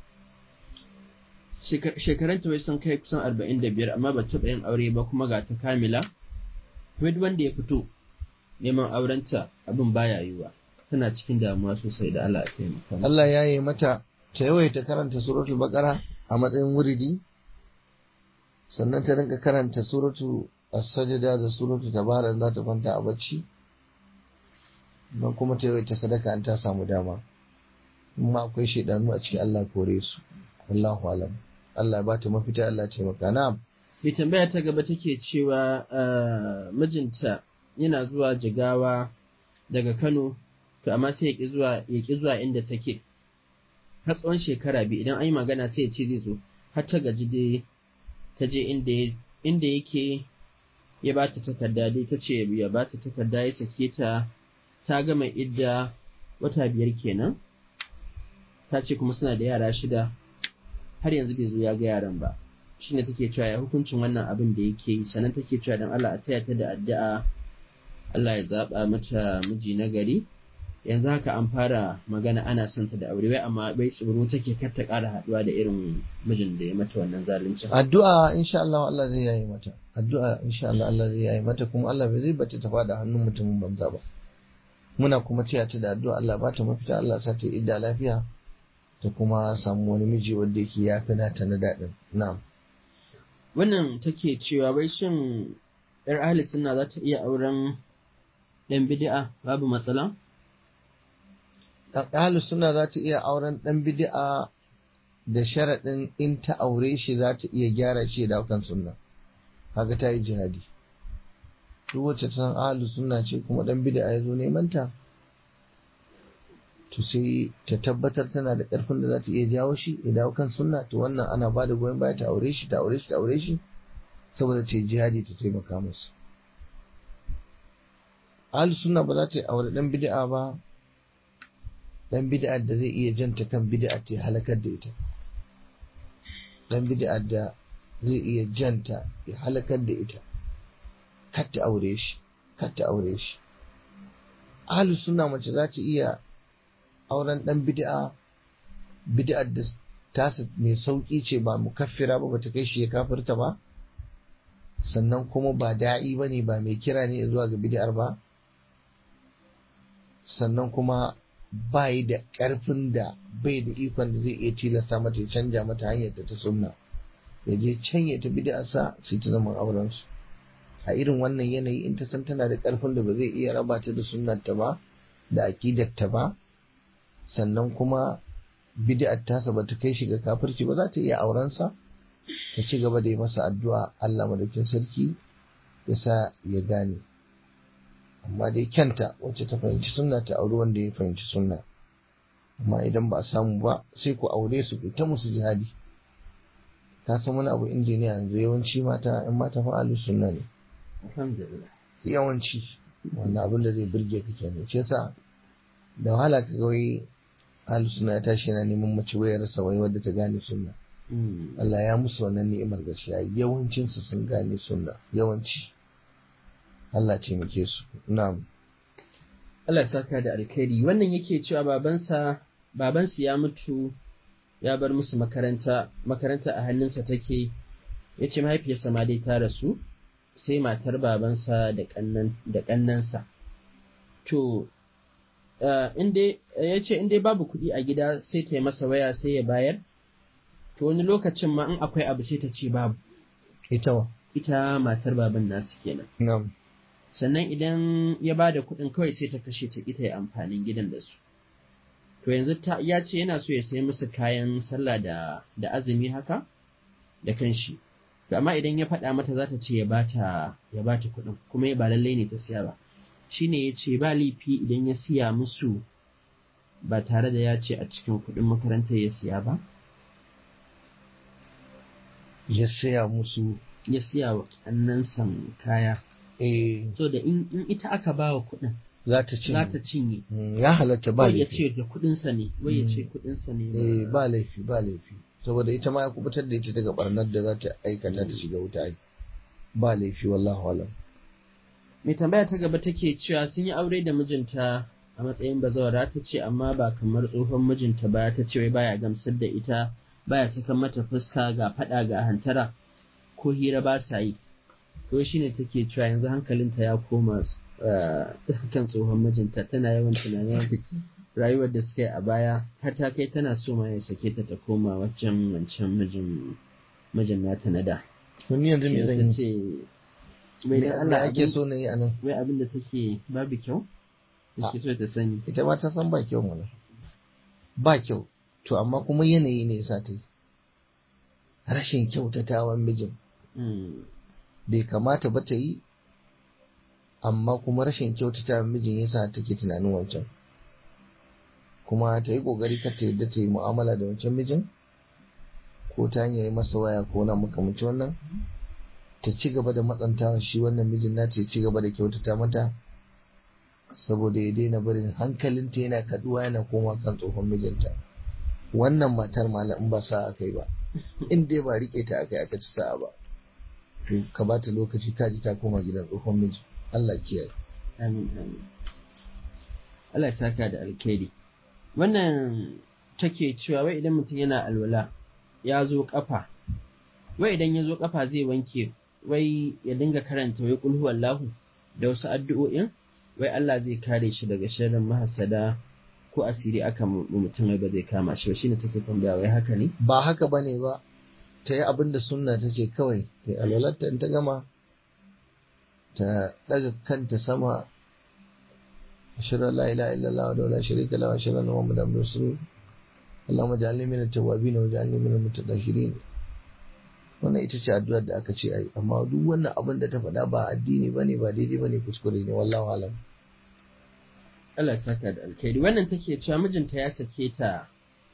Shekaranta wai sun kai kusan arba'in da biyar amma ba taɓa yin aure ba kuma ga ta kamila. Wai wanda ya fito neman aurenta abin baya yiwuwa. Tana cikin damuwa sosai da Allah ya taimaka. Allah ya yi mata ta yawaita karanta suratul Baqara a matsayin wuridi. Sannan ta rinka karanta suratu as-sajda da suratu tabara za ta kwanta a bacci. Don kuma ta yawaita sadaka an ta samu dama. Amma akwai shaidanu a cikin Allah kore su. Allahu alam. Allah ya bata mafita, Allah ya taimaka. Na'am. Mai tambaya ta gaba take cewa mijinta yana zuwa Jigawa daga Kano, to amma sai ya ki zuwa ya ki zuwa inda take. Har tsawon shekara biyu idan an yi magana sai ya ce zai zo. Har ta gaji dai ta je inda inda yake ya bata takarda dai ta ce ya bata takarda ya sake ta. Ta gama idda wata biyar kenan, ta ce kuma suna da yara shida, har yanzu bai zo ya ga yaran ba. Shi ne take cewa ya hukuncin wannan abin da yake yi, sannan take cewa don Allah a taya ta da addu'a Allah ya zaɓa mata miji na gari. Yanzu haka an fara magana ana son ta da aure, wai amma bai tsoro take kar ta ƙara haɗuwa da irin mijin da ya mata wannan zalunci. Addu'a insha Allah Allah zai yayi mata. Addu'a insha Allah Allah zai yayi mata, kuma Allah bai zai bata ta fada hannun mutumin banza ba. Muna kuma taya ta da addu'a Allah ba ta mafita, Allah sa ta idda lafiya ta kuma samu wani miji wanda yake yafi nata na daɗin. Na'am. Wannan take cewa wai shin ‘yar ahli sunna za ta iya auren ɗan bid'a babu matsala? Ɗan ahli sunna za ta iya auren ɗan bid'a da sharaɗin in ta aure shi za ta iya gyara shi da kan sunna. Haka ta yi jihadi. Duk wacce ta san ahli sunna ce kuma ɗan bid'a ya zo neman ta, to sai ta tabbatar tana da ƙarfin da za ta iya jawo shi ya dawo kan sunna, to wannan ana ba da goyon baya ta aure shi ta aure shi ta aure shi saboda ta yi jihadi ta taimaka masa. Ahli sunna ba za ta yi aure ɗan bid'a ba, ɗan bid'a da zai iya janta kan bid'a ta halakar da ita, ɗan bid'a da zai iya janta ya halakar da ita, kar ta aure shi, kar ta aure shi. Ahli sunna mace za ta iya auren ɗan bid'a, bid'ar da tasa mai sauƙi ce ba mukaffira ba, bata kai shi ya kafirta ba, sannan kuma ba da'i ba ne, ba mai kira ne zuwa ga bid'ar ba, sannan kuma ba yi da ƙarfin da bai da ikon da zai iya tilasta mata ya canja mata hanyar ta sunna, ya je can ya ta bid'arsa sai ta zama aurensu. A irin wannan yanayi in ta san tana da ƙarfin da ba zai iya raba ta da sunnarta ba da aƙidarta ba, sannan kuma bid'ar tasa ba ta kai shi ga kafirci ba, za ta iya aurensa ta ci gaba da yi masa addu'a Allah madaukin sarki ya sa ya gane. Amma dai kyanta wacce ta fahimci sunna ta auri wanda ya fahimci sunna, amma idan ba a samu ba sai ku aure su ku ta musu jihadi. Ka san wani abu injiniya yanzu yawanci mata in mata fa'alu sunna ne, alhamdulillah yawanci wannan abin da zai burge ka kenan. Ce sa da wahala ka ga wai ahlu sunna ya tashi yana neman mace wayar sa wai wadda ta gane sunna. Allah ya musu wannan ni'imar gaskiya, yawancin su sun gane sunna, yawanci. Allah ce muke su. Na'am. Allah saka da alkhairi. Wannan yake cewa babansa babansu ya mutu ya bar musu makaranta, makaranta a hannunsa take, yace mahaifiyarsa ma dai ta rasu, sai matar babansa da kannan da kannansa. To uh, inde yace inde babu kuɗi a gida sai ta yi masa waya sai ya bayar. To wani lokacin ma in akwai abu sai ta ce babu. Ita wa? Ita matar baban nasu kenan. Na'am. Sannan idan ya ba da kuɗin kawai sai ta kashe ta ita ya amfanin gidan da su. To yanzu ta ya ce yana so ya sayi musu kayan sallah da da azumi haka da kanshi. To amma idan ya faɗa mata za ta ce ya bata ya bata kuɗin kuma ba lallai ne ta siya ba. Shine ya ce ba laifi idan ya siya musu ba tare da ya ce a cikin kuɗin makarantar ya siya ba. Ya siya musu ya siya wa kannansa kaya. eh So da in, in ita aka ba wa kuɗin za ta cinye. za ta cinye. Mm, ya halatta ba Wai ya laifi. ce da kuɗinsa ne, wai ya ce kuɗinsa ne. Eh ba laifi ba laifi. Saboda ita ma ya kubutar da ita daga barnar da za ta aikata ta shiga wuta ai. Ba laifi wallahu alam. Mai tambaya ta gaba take cewa sun yi aure da mijinta a matsayin bazawara, ta ce amma ba kamar tsohon mijinta ba, ta ce wai baya gamsar da ita, baya saka mata fuska, ga faɗa ga hantara ko hira ba sa yi. To shi ne take cewa yanzu hankalinta ya koma kan tsohon mijinta, tana yawan tunanin rayuwar da suka yi a baya, har ta kai tana so ma ya sake ta ta koma wancan wancan mijin mijin nata na da. Wani yanzu me zan yi? Ce mai da Allah ake so na yi a nan. wai abin da take babu kyau take so ta sani. Ita ma ta san ba kyau mana. Ba kyau. To amma kuma yanayi ne yasa ta yi. Rashin kyautatawan mijin. Bai kamata ba ta yi, amma kuma rashin kyautatawan mijin yasa take tunanin wancan. Kuma ta yi ƙoƙari kar ta yadda ta yi mu'amala da wancan mijin, ko ta hanyar yi masa waya ko na makamanci wannan, ta ci gaba da matsantawa shi wannan mijin nata ya ci gaba da kyautata mata, saboda ya daina barin hankalinta yana kaduwa yana koma kan tsohon mijinta. Wannan matar malam in ba sa aka yi ba, in dai ba rike ta aka yi aka ci sa'a ba, to ka bata lokaci ka ji ta koma gidan tsohon miji. Allah kiyaye. Amin amin. Allah ya saka da alkhairi. Wannan take cewa wai idan mutum yana alwala ya zo kafa, wai idan ya zo kafa zai wanke, wai ya dinga karanta wai kul huwallahu da wasu addu'o'in, wai Allah zai kare shi daga sharrin mahasada ko asiri aka mutum wai ba zai kama shi ba. Shine take tambaya wai haka ne? Ba haka bane ba. Ta yi abin da sunna ta ce kawai, ta yi alwalarta in ta gama, ta daga kanta sama, ashhadu an la ilaha illallah wa la sharika lahu wa ashhadu anna muhammadan abduhu wa rasuluhu, Allahumma ja'alni minat tawwabin wa ja'alni minal mutatahhirin. Wannan ita ce addu'ar da aka ce ai, amma duk wannan abin da ta faɗa ba addini bane, ba daidai bane, kuskure ne, wallahu alam. Allah ya saka da alkhairi. Wannan take cewa mijinta ya sake ta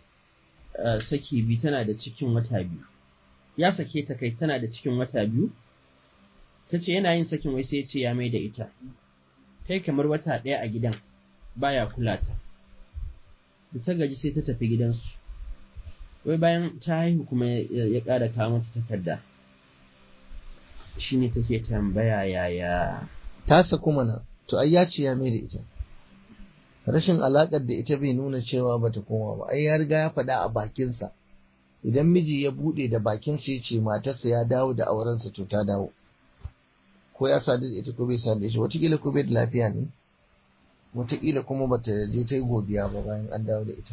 saki biyu, tana da cikin wata biyu. Ya sake ta kai tana da cikin wata biyu. Ta ce yana yin sakin wai sai ya ce ya mai da ita. Kai kamar wata ɗaya a gidan baya kula ta. Da ta gaji sai ta tafi gidansu. Wai bayan ta haihu kuma ya ƙara kawo mata takarda. Shi ne take tambaya yaya. Ta saku mana, to ai ya ce ya mai da ita. Rashin alaƙar da ita bai nuna cewa bata koma ba. Ai ya riga ya faɗa a bakinsa. Idan miji ya buɗe da bakinsa ya ce matarsa ya dawo da aurensa, to ta dawo. ko ya sadu da ita ko bai sadu da ita, wataƙila ko bai da lafiya ne, wataƙila kuma bata je ta yi godiya ba bayan an dawo da ita.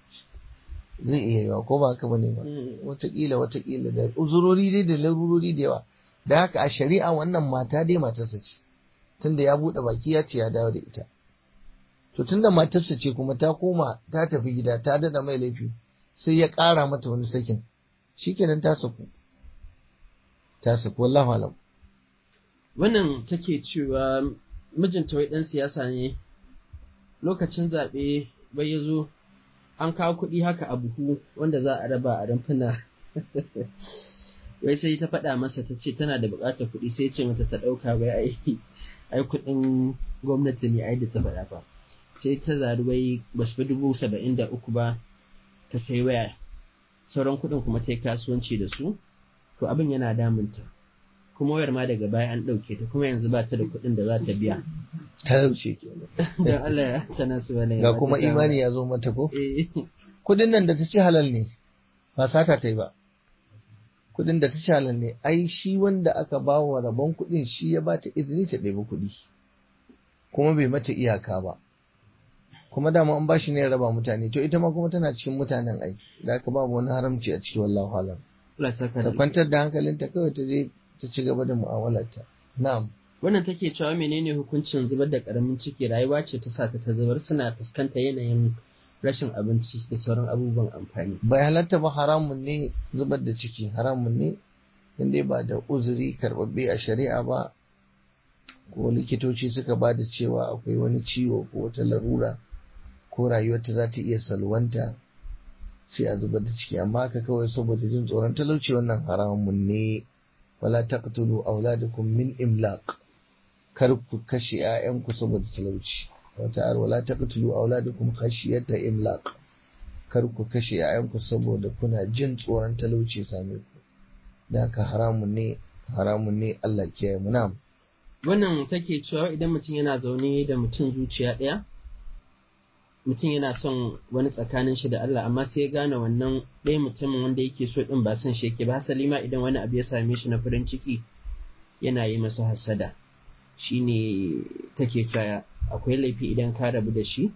Zai iya yawa ko ba haka bane ba, wataƙila wataƙila da uzurori dai da larurori da yawa. Da haka a shari'a wannan mata dai matarsa ce, tunda ya buɗe baki ya ce ya dawo da ita. To tunda matarsa ce kuma ta koma ta tafi gida ta dada mai laifi, sai ya ƙara mata wani sakin, shikenan ta saku. Ta saku wallahi alam. Wannan take cewa mijinta wai ɗan siyasa ne, lokacin zaɓe bai ya zo an kawo kuɗi haka a buhu wanda za a raba a rumfuna. Wai sai ta faɗa masa ta ce tana da buƙatar kuɗi, sai ce mata ta ɗauka bai ai ai kuɗin gwamnati ne ai da ta faɗa ba. Sai ta zaru wai ba su fi dubu saba'in da uku ba ta sai waya, sauran kuɗin kuma ta yi kasuwanci da su. To abin yana damunta, kuma wayar ma daga baya an ɗauke ta, kuma yanzu ba ta da kuɗin da za ta biya. Talauce ke Don Allah ya tana su wani ga kuma imani ya zo mata ko? Kuɗin nan da ta ci halal ne, ba sata ta yi ba. Kuɗin da ta ci halal ne, ai shi wanda aka ba wa rabon kuɗin shi ya ba ta izini ta ɗebi kuɗi, kuma bai mata iyaka ba. Kuma dama an ba shi ne ya raba mutane, to ita ma kuma tana cikin mutanen ai, da aka babu wani haramci a ciki wallahu alam. Ta kwantar da hankalinta kawai ta je ta ci gaba da mu'amalarta. Na'am. Wannan take cewa menene hukuncin zubar da karamin ciki, rayuwa ce ta sa ta ta zubar, suna fuskanta yanayin rashin abinci da sauran abubuwan amfani. Bai halatta ba, haramun ne zubar da ciki, haramun ne inda ba da uzuri karɓaɓɓe a shari'a ba, ko likitoci suka ba da cewa akwai wani ciwo ko wata larura ko rayuwarta za ta iya salwanta, sai a zubar da ciki. Amma haka kawai saboda jin tsoron talauci, wannan haramun ne. Wala taqtulu auladakum min imlaq, kar ku kashe ƴaƴanku saboda talauci. Wata ar wala taqtulu auladakum khashiyata imlaq, kar ku kashe ƴaƴanku saboda kuna jin tsoron talauci same ku. Da haka haramun ne, haramun ne, Allah kiyaye mu. Na'am. Wannan take cewa idan mutum yana zaune da mutum zuciya ɗaya, mutum yana son wani tsakanin shi da Allah, amma sai ya gane wannan ɗaya mutumin wanda yake so ɗin ba son shi yake ba, hasali ma idan wani abu ya same shi na farin ciki yana yi masa hasada. Shi ne take cewa akwai laifi idan ka rabu da shi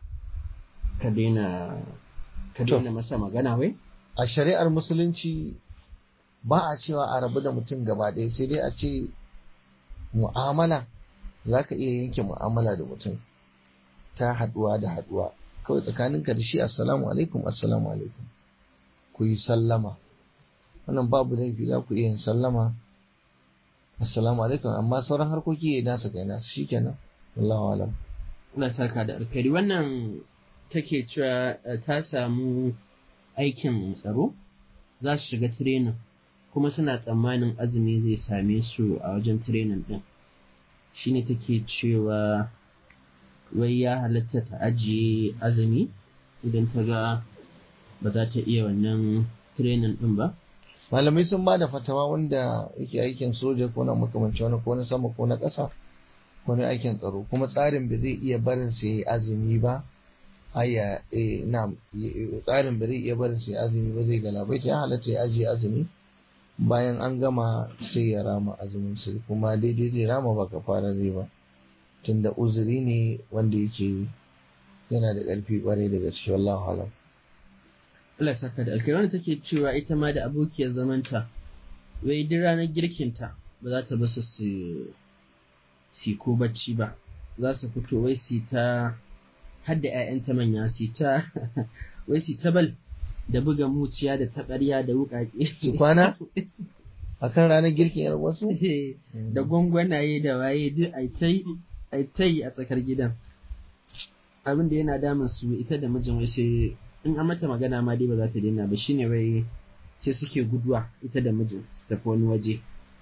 ka daina ka daina masa magana wai? A shari'ar musulunci ba a cewa a rabu da mutum gaba ɗaya, sai dai a ce mu'amala, za ka iya yanke mu'amala da mutum ta haduwa da haduwa, kawai tsakaninka da shi assalamu alaikum assalamu alaikum, ku yi sallama, wannan babu laifi, za ku iya yin sallama assalamu alaikum, amma sauran harkoki ya nasa kai nasu shikenan, wallahu alam. Allah saka da alkhairi. Wannan take cewa ta samu aikin tsaro, za su shiga training kuma suna tsammanin azumi zai same su a wajen training din, shine take cewa wai ya halatta ta ajiye azumi idan ta ga ba za ta iya wannan training din ba. Malamai sun ba da fatawa wanda yake aikin soja ko na makamanci wani ko na sama ko na ƙasa ko na aikin tsaro, kuma tsarin ba zai iya barin sa yi azumi ba, aya eh na tsarin ba zai iya barin sa yi azumi ba, zai galabaita, ya halatta ya ajiye azumi, bayan an gama sai ya rama azumin sai, kuma daidai zai rama ba ka fara zai ba, tunda uzuri ne wanda yake yana da ƙarfi ƙwarai daga cikin wallahu alam. Allah saka da alkai. Wanda take cewa ita ma da abokiyar zamanta wai duk ranar girkinta ba za ta basu su si ko bacci ba, za su fito wai si ta hadda ƴaƴanta manya si ta wai si ta bal da buga muciya da taɓarya da wuƙaƙe su kwana akan ranar girkin yar wasu da gwangwanaye da waye duk ai tai a tsakar gidan. Abin da yana damun su ita da mijin wai sai in an mata magana ma dai ba za ta daina ba, shine wai sai suke guduwa ita da mijin su tafi wani waje.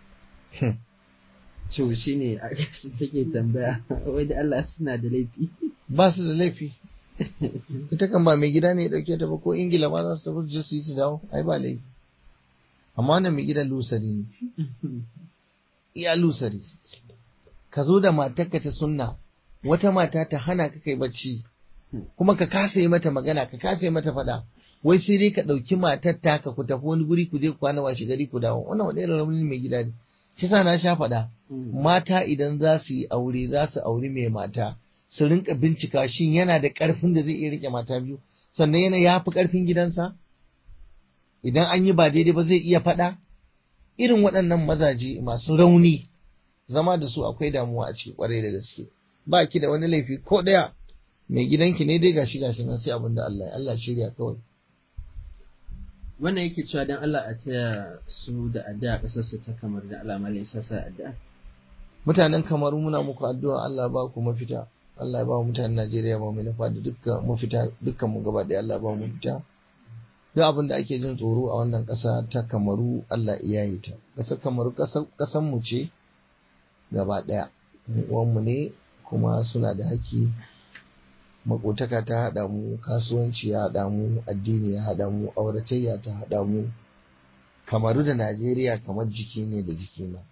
So shine take tambaya wai da Allah suna da laifi? Ba su da laifi. Ita kan ba mai gida ne ya dauke ta ba, ko Ingila ma za su tafi su yi su dawo, ai ba laifi. Amma wannan mai gidan lusari ne. Iya lusari. Ka zo da matarka ta sunna, wata mata ta hana ka kai bacci, kuma ka kasa yi mata magana, ka kasa yi mata faɗa, wai sai dai ka ɗauki matar taka ku tafi wani guri ku je ku kwana washe gari ku dawo. Wannan wani irin raunin mai gida ne. shi sa na sha faɗa mata idan za su yi aure za su auri mai mata su rinka bincika shin yana da ƙarfin da zai iya rike mata biyu, sannan yana ya fi ƙarfin gidansa, idan an yi ba daidai ba zai iya faɗa. Irin waɗannan mazaje masu rauni zama da su akwai damuwa a ce ƙwarai da gaske. Ba ki da wani laifi ko ɗaya, mai gidanki ne dai gashi gashi nan sai abin da Allah Allah shirya kawai. Wannan yake cewa dan Allah a taya su da addu'a ƙasar su ta Kamar da alamar ya sasa addu'a. Mutanen Kamaru muna muku addu'a Allah ba ku mafita. Allah ya ba mu mutanen Najeriya ba mu nufa da dukkan mafita, dukkan mu gaba ɗaya Allah ba mu mafita. Duk abin da ake jin tsoro a wannan ƙasa ta Kamaru Allah ya yi ta. Ƙasar Kamaru ƙasar mu ce gaba ɗaya. Uwan mu ne kuma suna da haƙƙi. Makotaka ta haɗa mu, kasuwanci ya haɗa mu, addini ya haɗa mu, auratayya ta haɗa mu. Kamaru da Najeriya kamar jiki ne da jiki na.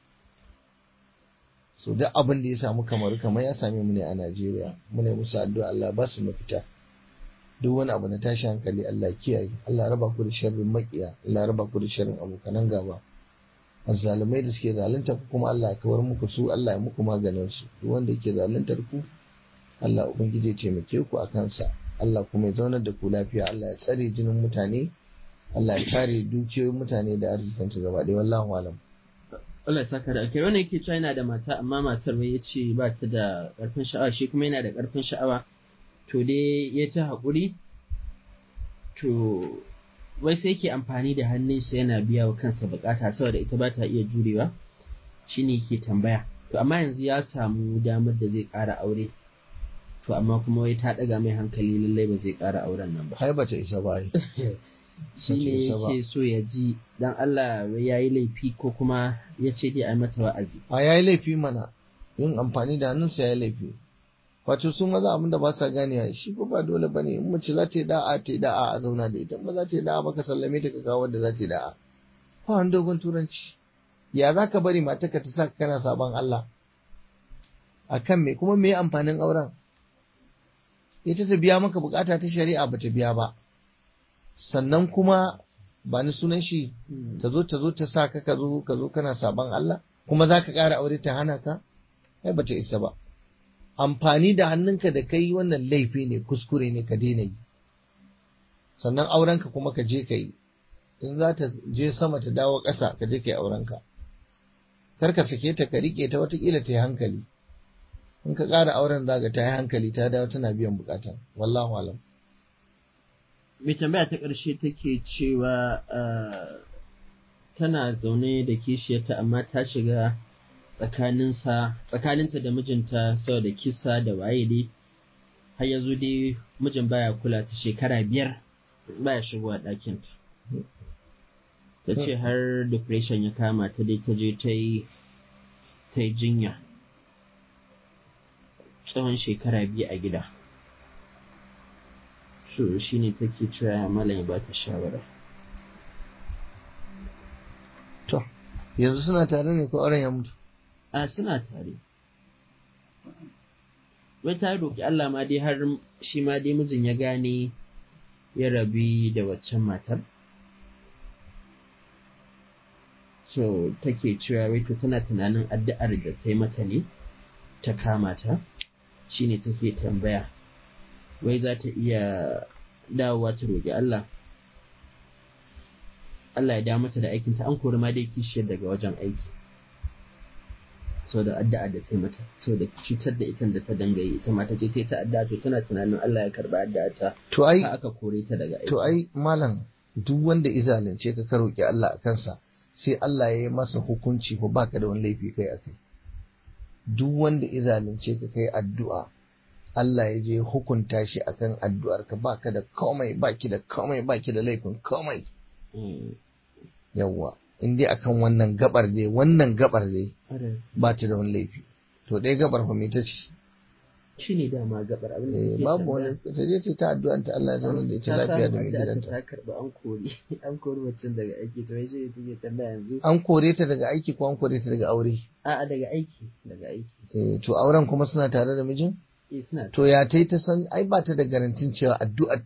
So duk abin da ya samu Kamaru kamar ya same mu ne a Najeriya. Muna musu addu'a Allah ba su mafita. Duk wani abu na tashi hankali Allah kiyaye. Allah raba ku da sharrin makiya, Allah raba ku da sharrin abokanan gaba. Azzalumai da suke zalunta ku kuma Allah ya kawar muku su, Allah ya muku maganin su. Duk wanda yake zaluntar ku Allah ubangiji ya taimake ku a kansa. Allah kuma ya zaunar da ku lafiya. Allah ya tsare jinin mutane. Allah ya kare dukiyoyin mutane da arzikinsu gaba ɗaya. Wallahu alam. Allah ya saka da alkai. Wannan yake cewa yana da mata amma matar wai yace ba ta da ƙarfin sha'awa, shi kuma yana da ƙarfin sha'awa. To dai ya ta haƙuri. To wai sai yake amfani da hannunsa yana biya wa kansa bukata saboda ita ba ta iya jurewa. Shine yake tambaya. To amma yanzu ya samu damar da zai ƙara aure. To amma kuma wai ta ɗaga mai hankali lallai ba zai ƙara auren nan ba. Hai bata isa ba ai. Shi ne yake so ya ji dan Allah ya yi laifi ko kuma ya ce dai a mata wa'azi. A ya yi laifi mana, yin amfani da hannunsa ya yi laifi. Wato sun maza abin da ba sa gane shi ko ba dole ba ne, in mace za ta yi da'a ta yi da'a a zauna da ita, ba za ta yi da'a ba ka sallame ta ka kawo wadda za ta yi da'a. Ba wani dogon turanci. Ya za ka bari matarka ta sa kana sabon Allah? A kan me kuma me amfanin auren? Ita ta biya maka bukata ta shari'a ba ta biya ba. Sannan kuma ba ni sunan shi ta zo ta zo ta sa ka ka zo ka zo kana saban Allah kuma za ka ƙara aure ta hana ka ai ba ta isa ba. Amfani da hannunka da kai wannan laifi ne, kuskure ne, ka daina yi. Sannan aurenka kuma ka je ka yi, in za ta je sama ta dawo ƙasa ka je ka yi aurenka. Kar ka sake ta ka riƙe ta watakila ta yi hankali. In ka ƙara auren za ka ta yi hankali ta dawo tana biyan bukata. Wallahu alam. Mai tambaya ta ƙarshe take cewa tana zaune da kishiyarta amma ta shiga tsakaninsa tsakaninta da mijinta saboda kisa da waye dai har yanzu dai mijin baya kula ta shekara biyar baya shigowa ɗakinta. Ta ce har depression ya kama ta dai ta je ta yi ta yi jinya tsawon shekara biyu a gida. So shi ne take cewa malam ya ba ta shawara. To, yanzu suna tare ne ko auren ya mutu? A suna tare. Wai ta roƙi Allah ma dai har shi ma dai mijin ya gane ya rabi da waccan matar. So take cewa wai to tana tunanin addu'ar da ta yi mata ne ta kama ta. Shi ne take tambaya. Wai za ta iya dawowa ta roƙi Allah. Allah ya dawo mata da aikinta, an kori ma dai kishiyar daga wajen aiki. So da addu'a da ta mata, so da cutar da ita da ta dangaye ita ma ta je ta yi ta addu'a to tana tunanin Allah ya karba addu'a ta. To ai aka kore ta daga aiki. To ai malam duk wanda izalunce ka ka roƙi Allah a kansa sai Allah ya yi masa hukunci ko baka da wani laifi kai akai. Duk wanda izalunce ka kai addu'a Allah ya je hukunta shi akan addu'ar ka baka da komai baki da komai baki da laifin komai. Yawwa in dai akan wannan gabar dai wannan gabar dai ba ta da wani laifi. To dai gabar fa me ta ce? Shi ne dama gabar abin da Eh babu wani ta je ce ta addu'an ta Allah ya zama da ita lafiya da mai gidanta. Ta karba an kore an kore wacin daga aiki to shi ne take tambaya yanzu. An kore ta daga aiki ko an kore ta daga aure? A'a daga aiki daga aiki. Eh to auren kuma suna tare da mijin? Eh suna. To ya tai ta san ai ba ta da garantin cewa addu'ar